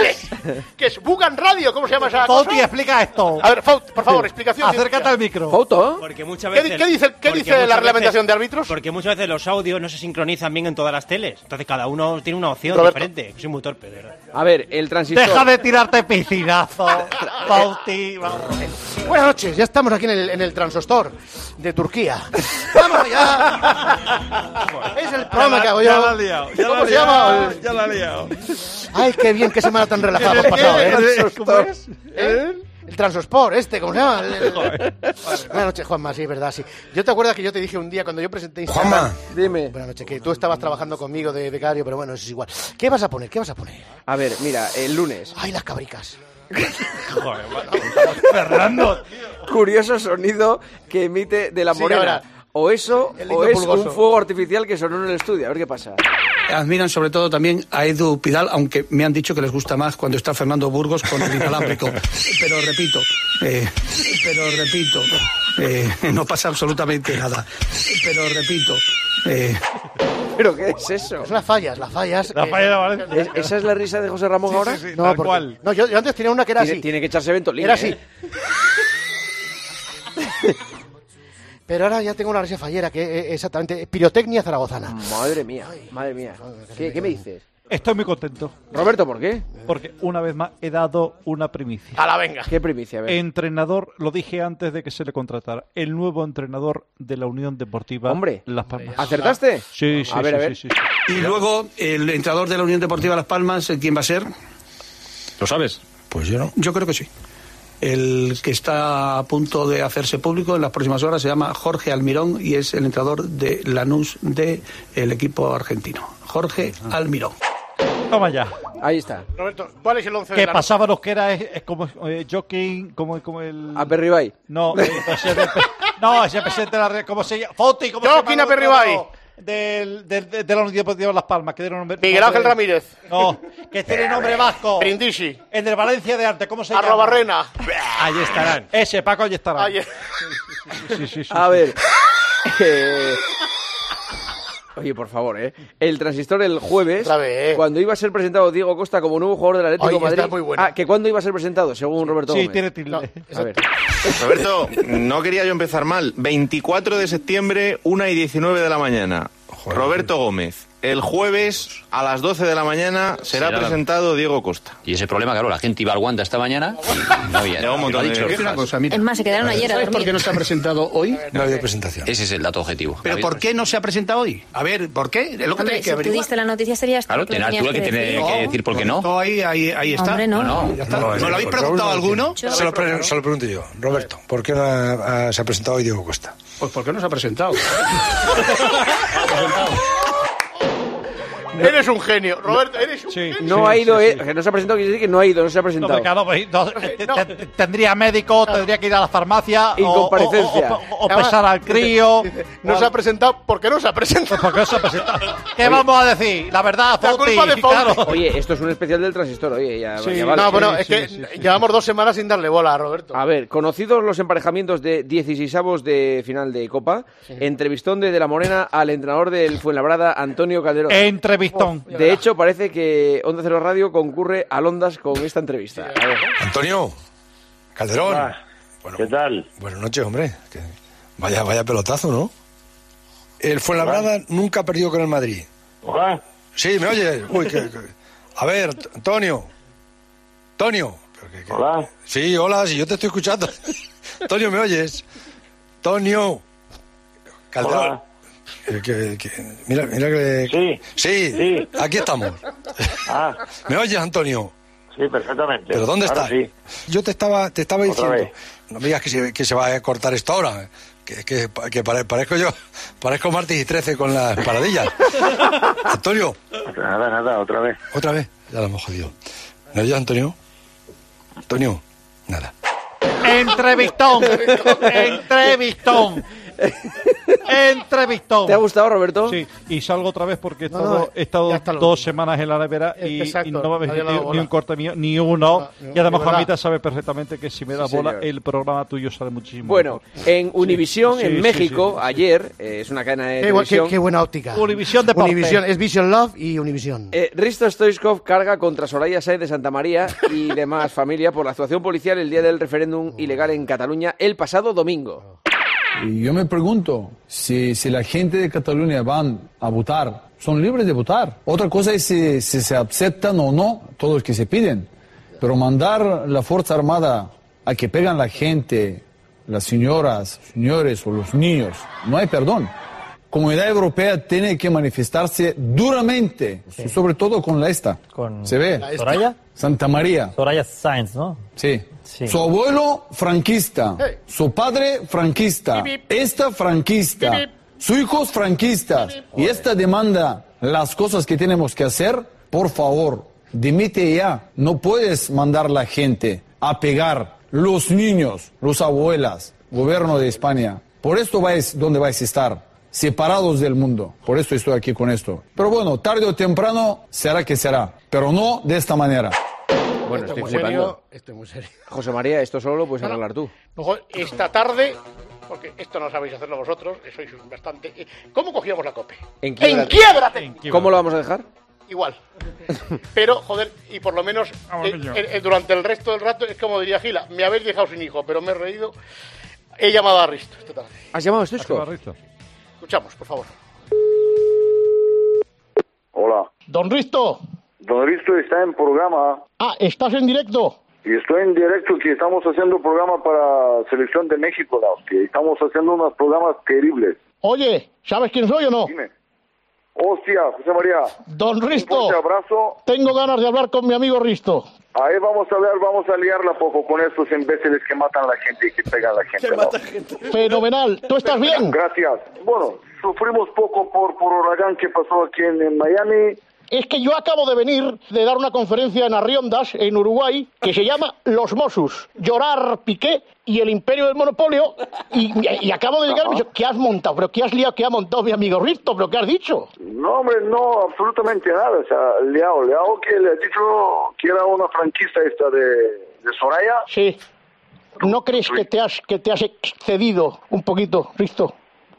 [SPEAKER 3] que es Bugan Radio, ¿cómo se llama esa
[SPEAKER 23] Fauti,
[SPEAKER 3] cosa?
[SPEAKER 23] explica esto.
[SPEAKER 3] A ver, Faut, por favor, explicación.
[SPEAKER 23] Acércate al micro.
[SPEAKER 12] ¿Fauto?
[SPEAKER 4] Porque muchas
[SPEAKER 3] ¿Qué,
[SPEAKER 4] veces,
[SPEAKER 3] qué dice, qué
[SPEAKER 4] porque
[SPEAKER 3] dice la
[SPEAKER 4] muchas
[SPEAKER 3] reglamentación
[SPEAKER 4] veces-
[SPEAKER 3] de árbitros?
[SPEAKER 4] Porque muchas veces los audios no se sincronizan bien en todas las teles. Entonces cada uno tiene una opción
[SPEAKER 3] Roberto.
[SPEAKER 4] diferente. Soy muy torpe, de verdad.
[SPEAKER 12] A ver, el transistor.
[SPEAKER 23] Deja de tirarte piscinazo, Fauti.
[SPEAKER 3] Buenas noches, ya estamos aquí en el, en el Transistor de Turquía. ¡Vamos ya! Es el programa que hago yo.
[SPEAKER 23] Ya la has liado, ya
[SPEAKER 3] ¿Cómo
[SPEAKER 23] la has
[SPEAKER 3] se llama?
[SPEAKER 23] liado, ya la has liado.
[SPEAKER 3] Ay, qué bien, qué semana tan relajada hemos pasado, ¿eh?
[SPEAKER 23] ¿Cómo es?
[SPEAKER 3] ¿Eh? El Transosport, este, ¿cómo se llama? El- el- Buenas noches, Juanma, sí, es verdad, sí. ¿Yo te acuerdas que yo te dije un día cuando yo presenté Instagram?
[SPEAKER 14] Juanma.
[SPEAKER 12] Dime.
[SPEAKER 3] Buenas noches, que tú estabas trabajando conmigo de becario, pero bueno, eso es igual. ¿Qué vas a poner? ¿Qué vas a poner?
[SPEAKER 12] A ver, mira, el lunes.
[SPEAKER 3] Ay, las cabricas.
[SPEAKER 23] Joder, bueno. Fernando.
[SPEAKER 12] Curioso sonido que emite de la
[SPEAKER 3] Sí,
[SPEAKER 12] morena.
[SPEAKER 3] ahora.
[SPEAKER 12] O eso,
[SPEAKER 3] El
[SPEAKER 12] o
[SPEAKER 3] lindo
[SPEAKER 12] es
[SPEAKER 3] pulgoso.
[SPEAKER 12] un fuego artificial que sonó en el estudio. A ver qué pasa.
[SPEAKER 8] Admiran sobre todo también a Edu Pidal, aunque me han dicho que les gusta más cuando está Fernando Burgos con el inalámbrico. Pero repito, eh, pero repito, eh, no pasa absolutamente nada. Pero repito, eh,
[SPEAKER 12] ¿Pero qué es eso?
[SPEAKER 3] Es las fallas, las fallas.
[SPEAKER 23] La
[SPEAKER 3] eh,
[SPEAKER 23] falla de Valencia.
[SPEAKER 12] ¿Es- ¿Esa es la risa de José Ramón
[SPEAKER 23] Sí,
[SPEAKER 12] ahora?
[SPEAKER 23] sí, sí,
[SPEAKER 3] No,
[SPEAKER 23] tal
[SPEAKER 3] porque-
[SPEAKER 23] cual.
[SPEAKER 3] no yo, yo antes tenía una que era
[SPEAKER 12] Tiene,
[SPEAKER 3] así.
[SPEAKER 12] tiene que echarse ventolina.
[SPEAKER 3] Era así.
[SPEAKER 12] ¿eh?
[SPEAKER 3] Pero ahora ya tengo una risa fallera, que es exactamente pirotecnia zaragozana.
[SPEAKER 12] Madre mía, madre mía. ¿Qué, qué me dices?
[SPEAKER 23] Estoy muy contento.
[SPEAKER 12] Roberto, ¿por qué?
[SPEAKER 23] Porque una vez más he dado una primicia.
[SPEAKER 3] A la venga.
[SPEAKER 12] ¿Qué primicia? A ver.
[SPEAKER 23] Entrenador, lo dije antes de que se le contratara, el nuevo entrenador de la Unión Deportiva
[SPEAKER 12] Hombre.
[SPEAKER 23] Las Palmas.
[SPEAKER 12] ¿Acertaste?
[SPEAKER 23] Sí, sí,
[SPEAKER 12] A ver,
[SPEAKER 23] sí,
[SPEAKER 12] a ver.
[SPEAKER 23] sí, sí, sí.
[SPEAKER 8] y luego el entrenador de la Unión Deportiva Las Palmas, ¿quién va a ser?
[SPEAKER 5] ¿Lo sabes?
[SPEAKER 14] Pues yo no.
[SPEAKER 8] Yo creo que sí. El que está a punto de hacerse público en las próximas horas se llama Jorge Almirón y es el entrenador de Lanús del equipo argentino. Jorge Almirón.
[SPEAKER 23] Toma ya.
[SPEAKER 12] Ahí está.
[SPEAKER 3] Roberto, ¿cuál es el once de
[SPEAKER 23] Que
[SPEAKER 3] la
[SPEAKER 23] pasaba los que era es, es como eh, jockey, como, como el...
[SPEAKER 12] Aperribay.
[SPEAKER 23] No, eh, ese de- no, ese presidente de la red, ¿cómo se llama? Foti, ¿cómo
[SPEAKER 3] Joaquín
[SPEAKER 23] se llama?
[SPEAKER 3] Aperribay.
[SPEAKER 23] Del, del, de, de la Unión Deportiva Las Palmas, que tiene nombre...
[SPEAKER 3] Miguel
[SPEAKER 23] nombre-
[SPEAKER 3] Ángel Ramírez.
[SPEAKER 23] No, que tiene nombre vasco.
[SPEAKER 3] Brindisi.
[SPEAKER 23] El del Valencia de Arte, ¿cómo se llama?
[SPEAKER 3] Arrobarrena.
[SPEAKER 23] Ahí estarán. Ese, Paco, ahí estarán.
[SPEAKER 3] Ay,
[SPEAKER 23] Sí, sí, sí, sí,
[SPEAKER 12] A
[SPEAKER 23] sí.
[SPEAKER 12] ver. Eh, Oye, por favor, ¿eh? El transistor el jueves,
[SPEAKER 3] Otra vez.
[SPEAKER 12] cuando iba a ser presentado Diego Costa como nuevo jugador del Atlético
[SPEAKER 3] Ay,
[SPEAKER 12] de Madrid.
[SPEAKER 3] está muy buena.
[SPEAKER 12] Ah, que cuándo iba a ser presentado, según Roberto
[SPEAKER 23] Sí,
[SPEAKER 12] Gómez.
[SPEAKER 23] tiene tilde.
[SPEAKER 12] A ver.
[SPEAKER 13] Roberto, no quería yo empezar mal. veinticuatro de septiembre, una y diecinueve de la mañana. Roberto Gómez. El jueves a las doce de la mañana será
[SPEAKER 15] Será la-
[SPEAKER 13] presentado Diego Costa.
[SPEAKER 15] Y ese problema, claro, la gente iba al Wanda esta mañana y no había.
[SPEAKER 13] Lleva un montón
[SPEAKER 15] lo ha
[SPEAKER 13] de
[SPEAKER 15] dicho.
[SPEAKER 13] quejas.
[SPEAKER 8] Una cosa, mira.
[SPEAKER 18] Es más, se quedaron ayer a
[SPEAKER 8] ¿Sabes por
[SPEAKER 18] dormir.
[SPEAKER 8] qué no se ha presentado hoy?
[SPEAKER 14] No ha habido presentación.
[SPEAKER 15] Ese es el dato objetivo.
[SPEAKER 8] ¿Pero por qué no se ha presentado hoy? A ver, ¿por qué? Es lo que
[SPEAKER 18] Hombre,
[SPEAKER 8] tenéis que
[SPEAKER 18] si tú
[SPEAKER 8] averiguar.
[SPEAKER 18] diste la noticia serías
[SPEAKER 15] Claro,
[SPEAKER 18] tú que
[SPEAKER 15] tenás
[SPEAKER 18] tenías
[SPEAKER 15] tú el que tiene
[SPEAKER 18] decir.
[SPEAKER 15] que decir por qué no.
[SPEAKER 8] No, ahí, ahí, ahí está.
[SPEAKER 18] Hombre, no.
[SPEAKER 15] No,
[SPEAKER 8] Ya está.
[SPEAKER 14] No,
[SPEAKER 8] ¿No
[SPEAKER 14] no,
[SPEAKER 8] lo habéis
[SPEAKER 14] porque
[SPEAKER 8] preguntado a
[SPEAKER 14] uno lo
[SPEAKER 8] alguno?
[SPEAKER 14] tiene. Se lo, pre- se lo pregunto yo. Roberto, ¿por qué no ha- ha- se ha presentado hoy Diego Costa?
[SPEAKER 8] Pues ¿por qué no se ha presentado?
[SPEAKER 3] Eres un genio, Roberto, eres un genio.
[SPEAKER 12] No ha ido, eh, que no se ha presentado, quiere decir que no ha ido, no se ha
[SPEAKER 23] No,
[SPEAKER 12] presentado.
[SPEAKER 23] pero claro, pues, no, eh, te- te- tendría médico, tendría que ir a la farmacia o,
[SPEAKER 12] Y comparecencia.
[SPEAKER 23] o- o- o pesar al crío.
[SPEAKER 3] No se ha presentado, ¿por qué no se ha presentado?
[SPEAKER 23] ¿Por qué no se ha presentado? ¿Qué vamos a decir? La verdad,
[SPEAKER 3] La
[SPEAKER 23] Fauti,
[SPEAKER 3] culpa de Fauti.
[SPEAKER 23] claro.
[SPEAKER 12] Oye, esto es un especial del transistor, oye, ya,
[SPEAKER 23] Sí,
[SPEAKER 12] ya vale.
[SPEAKER 3] No, bueno,
[SPEAKER 23] Sí,
[SPEAKER 3] es
[SPEAKER 23] sí,
[SPEAKER 3] que
[SPEAKER 23] sí, sí.
[SPEAKER 3] llevamos dos semanas sin darle bola a Roberto.
[SPEAKER 12] A ver, conocidos los emparejamientos de dieciseisavos de final de Copa, entrevistón de De la Morena al entrenador del Fuenlabrada, Antonio Calderón.
[SPEAKER 23] Entrevistón.
[SPEAKER 12] De hecho, parece que Onda Cero Radio concurre a Ondas con esta entrevista. A ver.
[SPEAKER 14] Antonio, Calderón. Bueno,
[SPEAKER 20] ¿Qué tal?
[SPEAKER 14] buenas noches, hombre. Que- Vaya, vaya pelotazo, ¿no? El Fuenlabrada nunca ha perdido con el Madrid.
[SPEAKER 20] Hola.
[SPEAKER 14] Sí, ¿me oyes? Uy, que- que- A ver, Antonio. Antonio.
[SPEAKER 20] Hola.
[SPEAKER 14] Sí, hola, sí, yo te estoy escuchando. Antonio, ¿me oyes? Antonio. Calderón.
[SPEAKER 20] Hola.
[SPEAKER 14] Que- que- que- mira, mira que...
[SPEAKER 20] Sí.
[SPEAKER 14] Sí,
[SPEAKER 20] Sí.
[SPEAKER 14] aquí estamos.
[SPEAKER 20] Ah,
[SPEAKER 14] ¿Me oyes, Antonio?
[SPEAKER 20] sí, perfectamente.
[SPEAKER 14] ¿Pero dónde
[SPEAKER 20] Ahora
[SPEAKER 14] estás?
[SPEAKER 20] sí.
[SPEAKER 14] Yo te estaba, te estaba
[SPEAKER 20] Otra
[SPEAKER 14] diciendo...
[SPEAKER 20] vez.
[SPEAKER 14] No me digas que se, que se va a cortar esto ahora. Que, que, que pare- parezco yo, parezco martes y trece con las paradillas. Antonio,
[SPEAKER 20] Nada, nada, otra vez.
[SPEAKER 14] otra vez. Ya lo hemos jodido. ¿Me oyes, Antonio? Antonio, nada.
[SPEAKER 23] Entrevistón. Entrevistón. Entrevistón.
[SPEAKER 12] ¿Te ha gustado, Roberto?
[SPEAKER 5] Sí, y salgo otra vez porque he
[SPEAKER 3] No,
[SPEAKER 5] estado,
[SPEAKER 3] no,
[SPEAKER 5] he estado
[SPEAKER 3] ya está lo-
[SPEAKER 5] dos semanas en la nevera y,
[SPEAKER 3] Exacto,
[SPEAKER 5] y no me habéis
[SPEAKER 3] nadie le ha dado
[SPEAKER 5] metido ni
[SPEAKER 3] bola.
[SPEAKER 5] un corte mío, ni uno.
[SPEAKER 3] No, no,
[SPEAKER 5] y además
[SPEAKER 3] de verdad.
[SPEAKER 5] Juanita sabe perfectamente que si me das
[SPEAKER 12] Sí,
[SPEAKER 5] bola,
[SPEAKER 12] señor.
[SPEAKER 5] el programa tuyo sale muchísimo
[SPEAKER 12] Bueno,
[SPEAKER 5] mejor.
[SPEAKER 12] en Univisión,
[SPEAKER 5] Sí,
[SPEAKER 12] en
[SPEAKER 5] sí,
[SPEAKER 12] México,
[SPEAKER 5] sí, sí, sí.
[SPEAKER 12] ayer, eh, es una cadena de
[SPEAKER 3] Qué, bu- qué-
[SPEAKER 12] televisión.
[SPEAKER 3] qué buena óptica.
[SPEAKER 23] Univisión Deporte.
[SPEAKER 3] Univisión, es Vision Love y Univisión.
[SPEAKER 12] Eh, Risto Stoichkov carga contra Soraya Sáenz de Santa María y demás familia por la actuación policial el día del referéndum ilegal en Cataluña el pasado domingo.
[SPEAKER 1] Y yo me pregunto, si, si la gente de Cataluña van a votar, son libres de votar. Otra cosa es si, si se aceptan o no todos los que se piden. Pero mandar la Fuerza Armada a que pegan la gente, las señoras, señores o los niños, no hay perdón. Comunidad Europea tiene que manifestarse duramente, y sobre todo con la esta.
[SPEAKER 6] Con
[SPEAKER 1] ¿Se ve?
[SPEAKER 6] Soraya.
[SPEAKER 1] Santa María.
[SPEAKER 6] Soraya Sáenz, ¿no?
[SPEAKER 1] Sí.
[SPEAKER 6] Sí.
[SPEAKER 1] Su abuelo franquista, su padre franquista, esta franquista, sus hijos franquistas. Y esta demanda las cosas que tenemos que hacer, por favor, dimite ya. No puedes mandar la gente a pegar los niños, los abuelas, gobierno de España. Por esto vais donde vais a estar, separados del mundo. Por esto estoy aquí con esto. Pero bueno, tarde o temprano será que será, pero no de esta manera.
[SPEAKER 12] Bueno,
[SPEAKER 3] Esto
[SPEAKER 12] estoy
[SPEAKER 3] es muy
[SPEAKER 12] flipando.
[SPEAKER 3] serio, esto es muy serio.
[SPEAKER 12] José María, esto solo lo puedes
[SPEAKER 3] No, no.
[SPEAKER 12] arreglar tú.
[SPEAKER 3] Ojo, esta tarde, porque esto no sabéis hacerlo vosotros, eh, sois bastante... eh, ¿Cómo cogíamos la COPE?
[SPEAKER 12] Enquiébrate.
[SPEAKER 3] ¡Enquiébrate!
[SPEAKER 12] ¿Cómo lo vamos a dejar?
[SPEAKER 3] Igual. Pero, joder, y por lo menos
[SPEAKER 5] Vamos,
[SPEAKER 3] eh,
[SPEAKER 5] niño.
[SPEAKER 3] eh, eh, durante el resto del rato, es como diría Gila, me habéis dejado sin hijo, pero me he reído. He llamado a Risto esta tarde.
[SPEAKER 12] ¿Has llamado a Stoichkov?
[SPEAKER 3] Escuchamos, por favor.
[SPEAKER 20] Hola.
[SPEAKER 3] Don Risto.
[SPEAKER 20] Don Risto está en programa
[SPEAKER 3] Ah, ¿estás en directo?
[SPEAKER 20] y estoy en directo que estamos haciendo programa para Selección de México, la hostia. Estamos haciendo unos programas terribles.
[SPEAKER 3] Oye, ¿sabes quién soy o no?
[SPEAKER 20] Dime. Hostia, José María.
[SPEAKER 3] Don Risto.
[SPEAKER 20] Un fuerte abrazo.
[SPEAKER 3] Tengo ganas de hablar con mi amigo Risto.
[SPEAKER 20] Ahí vamos a ver, vamos a liarla poco con estos imbéciles que matan a la gente y que pegan a la gente. ¿no?
[SPEAKER 3] Fenomenal. ¿Tú estás bien?
[SPEAKER 20] Gracias. Bueno, sufrimos poco por, por huracán que pasó aquí en, en Miami.
[SPEAKER 3] Es que yo acabo de venir de dar una conferencia en Arriondas, en Uruguay, que se llama Los Mossos, Llorar Piqué y el Imperio del Monopolio, y, y acabo de llegar y me dice, ¿qué has montado? ¿Pero qué has liado? ¿Qué ha montado mi amigo Risto? ¿Pero qué has dicho?
[SPEAKER 20] No, hombre, no, absolutamente nada. O sea, Leao, Leao que le ha dicho que era una franquista esta de, de Soraya.
[SPEAKER 3] Sí. ¿No crees que te has que te has excedido un poquito, Risto?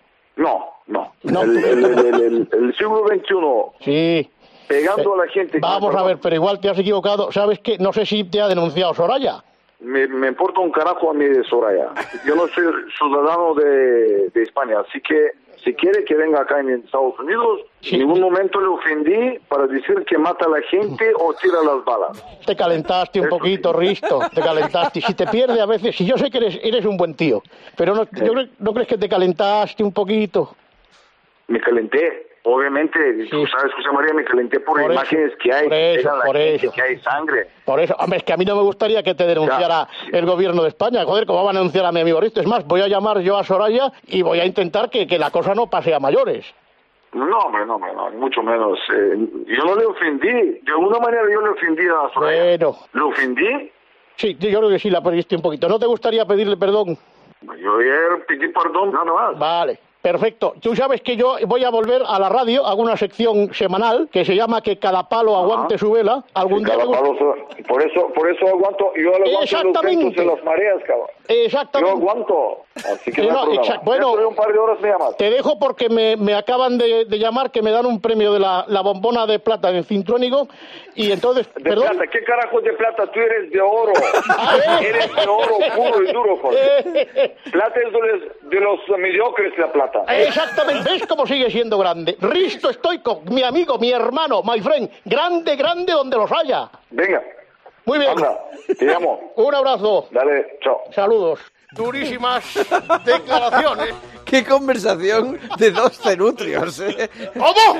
[SPEAKER 20] No, no.
[SPEAKER 3] No.
[SPEAKER 20] El, el- el- el- el- el siglo veintiuno.
[SPEAKER 3] Sí.
[SPEAKER 20] Pegando a la gente.
[SPEAKER 3] Vamos a ver, pero igual te has equivocado. ¿Sabes qué? No sé si te ha denunciado Soraya.
[SPEAKER 20] Me, me importa un carajo a mí de Soraya. Yo no soy ciudadano de, de España, así que si quiere que venga acá en Estados Unidos, en ningún momento le ofendí para decir que mata a la gente o tira las balas.
[SPEAKER 3] Te calentaste un poquito, Risto. Te calentaste. Si te pierde a veces, si yo sé que eres, eres un buen tío, pero no, yo creo- ¿no crees que te calentaste un poquito?
[SPEAKER 20] Me calenté. Obviamente, tú sabes, José María, me calenté por,
[SPEAKER 3] Por eso,
[SPEAKER 20] imágenes que hay,
[SPEAKER 3] por
[SPEAKER 20] que
[SPEAKER 3] eso,
[SPEAKER 20] pegan la
[SPEAKER 3] por
[SPEAKER 20] gente,
[SPEAKER 3] eso.
[SPEAKER 20] que hay sangre.
[SPEAKER 3] Por eso, hombre, es que a mí no me gustaría que te denunciara el gobierno de España. Joder, ¿cómo van a denunciar a mi amigo Risto? Es más, voy a llamar yo a Soraya y voy a intentar que, que la cosa no pase a mayores.
[SPEAKER 20] No, hombre, no, hombre, no, ni mucho menos. Eh, yo no le ofendí. De alguna manera yo le ofendí a Soraya.
[SPEAKER 3] Bueno.
[SPEAKER 20] ¿Le ofendí?
[SPEAKER 3] Sí, yo creo que sí la perdiste un poquito. ¿No te gustaría pedirle perdón?
[SPEAKER 20] Yo ayer pedí perdón, nada más.
[SPEAKER 3] Vale. Perfecto. Tú sabes que yo voy a volver a la radio, hago una sección semanal que se llama Que cada palo aguante su vela. Algún día
[SPEAKER 20] Cada
[SPEAKER 3] me gusta-
[SPEAKER 20] palo se- por eso, por eso aguanto, yo le aguanto los
[SPEAKER 3] Exactamente.
[SPEAKER 20] vientos en las mareas, cabrón.
[SPEAKER 3] Exactamente.
[SPEAKER 20] Yo aguanto. Así que
[SPEAKER 3] Sí,
[SPEAKER 20] no hay
[SPEAKER 3] no,
[SPEAKER 20] problema.
[SPEAKER 3] exacto. Bueno,
[SPEAKER 20] Dentro de un par de horas me llamas.
[SPEAKER 3] Te dejo porque me, me acaban de, de llamar que me dan un premio de la, la bombona de plata en Cintrónigo y entonces,
[SPEAKER 20] De
[SPEAKER 3] perdón.
[SPEAKER 20] plata, ¿qué carajos de plata? Tú eres de oro. Eres de oro puro y duro, joder. Plata es de los, de los mediocres, la plata.
[SPEAKER 3] Exactamente, ¿ves cómo sigue siendo grande? Risto Stoichkov, mi amigo, mi hermano, my friend, grande, grande donde los haya.
[SPEAKER 20] Venga.
[SPEAKER 3] Muy bien.
[SPEAKER 20] Anda, te llamo.
[SPEAKER 3] Un abrazo.
[SPEAKER 20] Dale, chao.
[SPEAKER 3] Saludos. Durísimas declaraciones.
[SPEAKER 12] ¡Qué conversación de dos cenutrios! ¿eh?
[SPEAKER 3] ¿Cómo?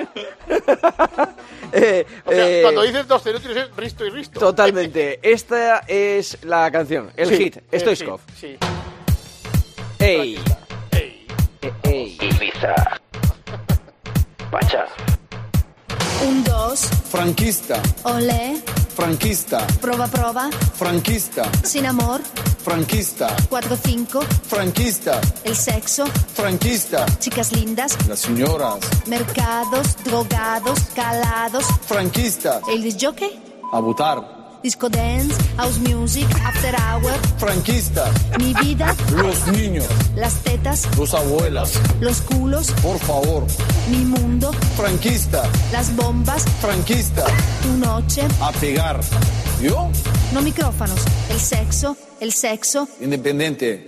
[SPEAKER 12] Eh,
[SPEAKER 3] O sea,
[SPEAKER 12] eh,
[SPEAKER 3] cuando dices dos cenutrios es Risto y Risto.
[SPEAKER 12] Totalmente. Esta es la canción, el
[SPEAKER 3] Sí,
[SPEAKER 12] hit,
[SPEAKER 3] el
[SPEAKER 12] Stoichkov.
[SPEAKER 3] hit, sí.
[SPEAKER 12] ¡Ey! ¡Ey! ¡Ey!
[SPEAKER 15] Ibiza. Pacha.
[SPEAKER 11] Un, dos,
[SPEAKER 1] Franquista,
[SPEAKER 11] olé,
[SPEAKER 1] franquista,
[SPEAKER 11] prova, prova,
[SPEAKER 1] franquista,
[SPEAKER 11] sin amor,
[SPEAKER 1] franquista.
[SPEAKER 11] cuatro cinco.
[SPEAKER 1] Franquista.
[SPEAKER 11] El sexo.
[SPEAKER 1] Franquista.
[SPEAKER 11] Chicas lindas.
[SPEAKER 1] Las señoras.
[SPEAKER 11] Mercados, drogados, calados.
[SPEAKER 1] Franquista.
[SPEAKER 11] El disjockey.
[SPEAKER 1] Abutar.
[SPEAKER 11] Disco dance, house music, after hour.
[SPEAKER 1] Franquista.
[SPEAKER 11] Mi vida.
[SPEAKER 1] Los niños.
[SPEAKER 11] Las tetas.
[SPEAKER 1] Los abuelas.
[SPEAKER 11] Los culos.
[SPEAKER 1] Por favor.
[SPEAKER 11] Mi mundo.
[SPEAKER 1] Franquista.
[SPEAKER 11] Las bombas.
[SPEAKER 1] Franquista.
[SPEAKER 11] Tu noche.
[SPEAKER 1] A pegar. ¿Yo?
[SPEAKER 11] No micrófonos. El sexo. El sexo.
[SPEAKER 1] Independiente.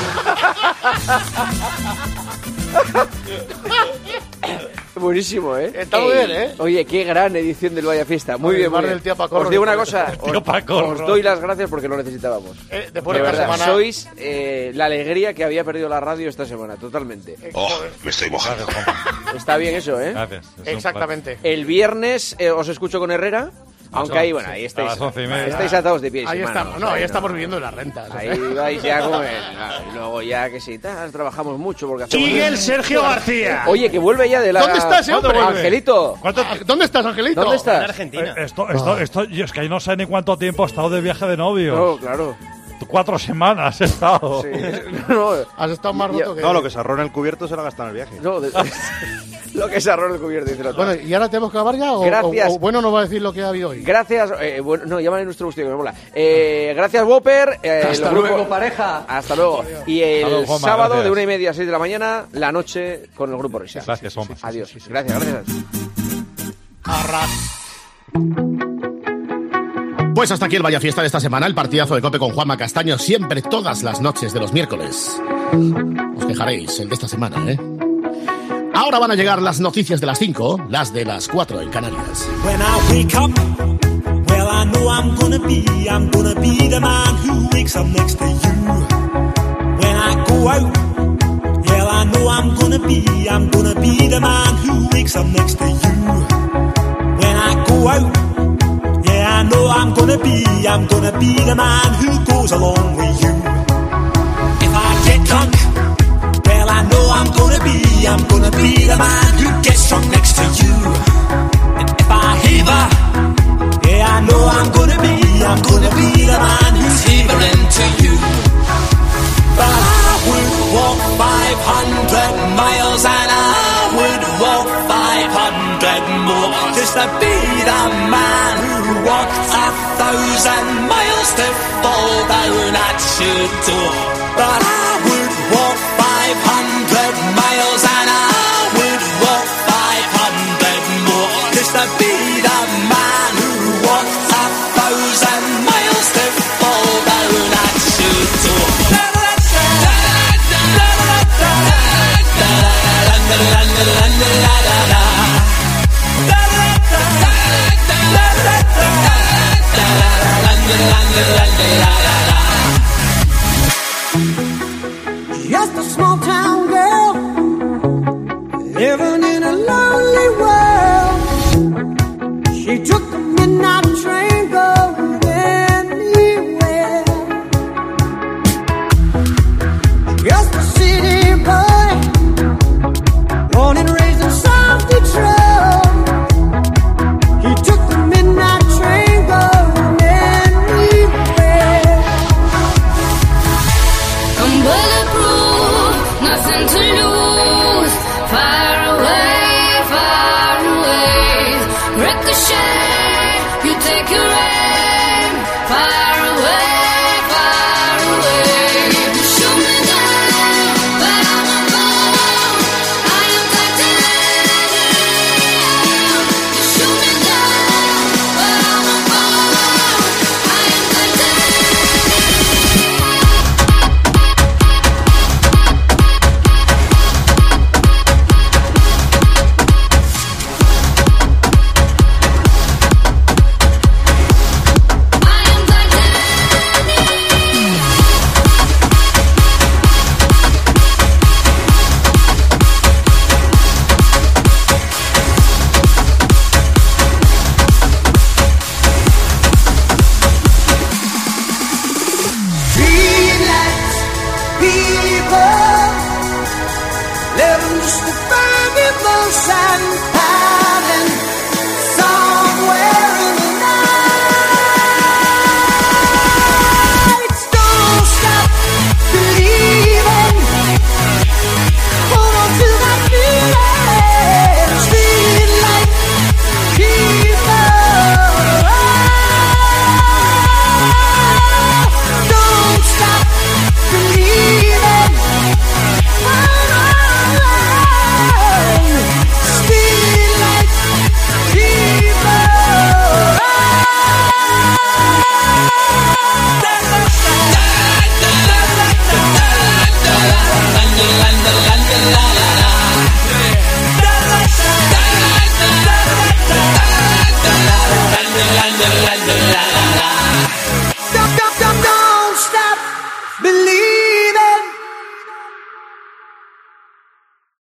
[SPEAKER 12] Buenísimo, ¿eh?
[SPEAKER 3] Está muy bien, ¿eh?
[SPEAKER 12] Oye, qué gran edición del Vaya Fiesta. Muy
[SPEAKER 3] Oye,
[SPEAKER 12] bien, muy
[SPEAKER 3] el
[SPEAKER 12] bien.
[SPEAKER 3] tío Pacorro,
[SPEAKER 12] Os digo una
[SPEAKER 3] el
[SPEAKER 12] cosa,
[SPEAKER 3] tío
[SPEAKER 12] os,
[SPEAKER 3] Pacorro.
[SPEAKER 12] os doy las gracias porque lo necesitábamos.
[SPEAKER 3] Eh, después
[SPEAKER 12] de
[SPEAKER 3] de esta
[SPEAKER 12] verdad,
[SPEAKER 3] semana-
[SPEAKER 12] sois eh, la alegría que había perdido la radio esta semana, totalmente.
[SPEAKER 2] Oh, me estoy mojando.
[SPEAKER 12] Está bien eso, ¿eh?
[SPEAKER 5] Gracias. Es un
[SPEAKER 3] Exactamente.
[SPEAKER 12] El viernes eh, os escucho con Herrera. Aunque ahí, bueno, ahí estáis,
[SPEAKER 5] A las once y media.
[SPEAKER 12] estáis atados de pies.
[SPEAKER 3] Ahí
[SPEAKER 12] y manos,
[SPEAKER 3] estamos, no, ahí estamos viviendo de las rentas.
[SPEAKER 12] Ahí vais ya como el- ah, y luego ya que sí, tal, trabajamos mucho porque hacemos...
[SPEAKER 3] Miguel Sergio García.
[SPEAKER 12] Oye, que vuelve ya de la...
[SPEAKER 3] ¿Dónde está ese
[SPEAKER 12] ¿Cuándo
[SPEAKER 3] hombre?
[SPEAKER 12] vuelve? Angelito.
[SPEAKER 3] ¿Dónde estás, Angelito?
[SPEAKER 12] ¿Dónde estás?
[SPEAKER 4] En Argentina.
[SPEAKER 5] Eh, Esto, esto, esto, yo es que no sé ni cuánto tiempo he estado de viaje de novio.
[SPEAKER 12] No, claro.
[SPEAKER 5] Cuatro semanas he estado.
[SPEAKER 12] Sí. No,
[SPEAKER 3] Has estado más
[SPEAKER 12] Yo-
[SPEAKER 3] roto que...
[SPEAKER 6] No, lo que se ahorró en el cubierto se lo ha gastado en el viaje.
[SPEAKER 12] no, de- lo que se arroja el cubierto, dice el otro.
[SPEAKER 3] Bueno, ¿y ahora tenemos que acabar ya? O,
[SPEAKER 12] Gracias.
[SPEAKER 3] o- o bueno, nos va a decir lo que ha habido hoy.
[SPEAKER 12] Gracias, eh, bueno, no, llámale nuestro gusto que me mola. Eh, gracias, Whopper. eh,
[SPEAKER 8] Hasta
[SPEAKER 12] el grupo-
[SPEAKER 8] luego, pareja.
[SPEAKER 12] Hasta luego. Y el
[SPEAKER 5] Hasta luego, Juanma,
[SPEAKER 12] sábado
[SPEAKER 5] gracias.
[SPEAKER 12] de una y media a seis de la mañana, la noche con el grupo Risa.
[SPEAKER 5] Gracias, Juanma.
[SPEAKER 12] Adiós. Gracias, gracias.
[SPEAKER 9] Pues hasta aquí el Vaya Fiesta de esta semana, el partidazo de COPE con Juanma Castaño, siempre todas las noches de los miércoles. Os quejaréis el de esta semana, ¿eh? Ahora van a llegar las noticias de las cinco, las de las cuatro en Canarias.
[SPEAKER 18] When I wake up, well, I know I'm gonna be, I'm gonna be the man who wakes up next to you. When I go out, well, I know I'm gonna be, I'm gonna be the man who wakes up next to you. When I go out, yeah, I know I'm gonna be, I'm gonna be the man who goes along with you. If I get drunk, well, I know I'm gonna be, I'm gonna be the man who gets drunk next to you. And if I heaver, yeah, I know I'm gonna be, I'm gonna be the man who's heavering to you. But I would walk five hundred miles and I would walk five hundred more just to be the man who walked a thousand miles to fall down at your door. But I would walk five hundred miles and I would walk five hundred more just to be the man who walked a thousand miles to fall down at your door.
[SPEAKER 11] Just a small town girl living in a lonely world. She took the midnight train going anywhere. Just a city boy, born and raised in South Detroit. He took the midnight train going anywhere.
[SPEAKER 19] I'm bulletproof, nothing to lose. Far away, far away. Ricochet, you take your aim. Far away, far away. You shoot me down, but I'm above. I am titanium. You shoot me down, but I'm above. I am
[SPEAKER 11] Relax, people, living just a fine emotion.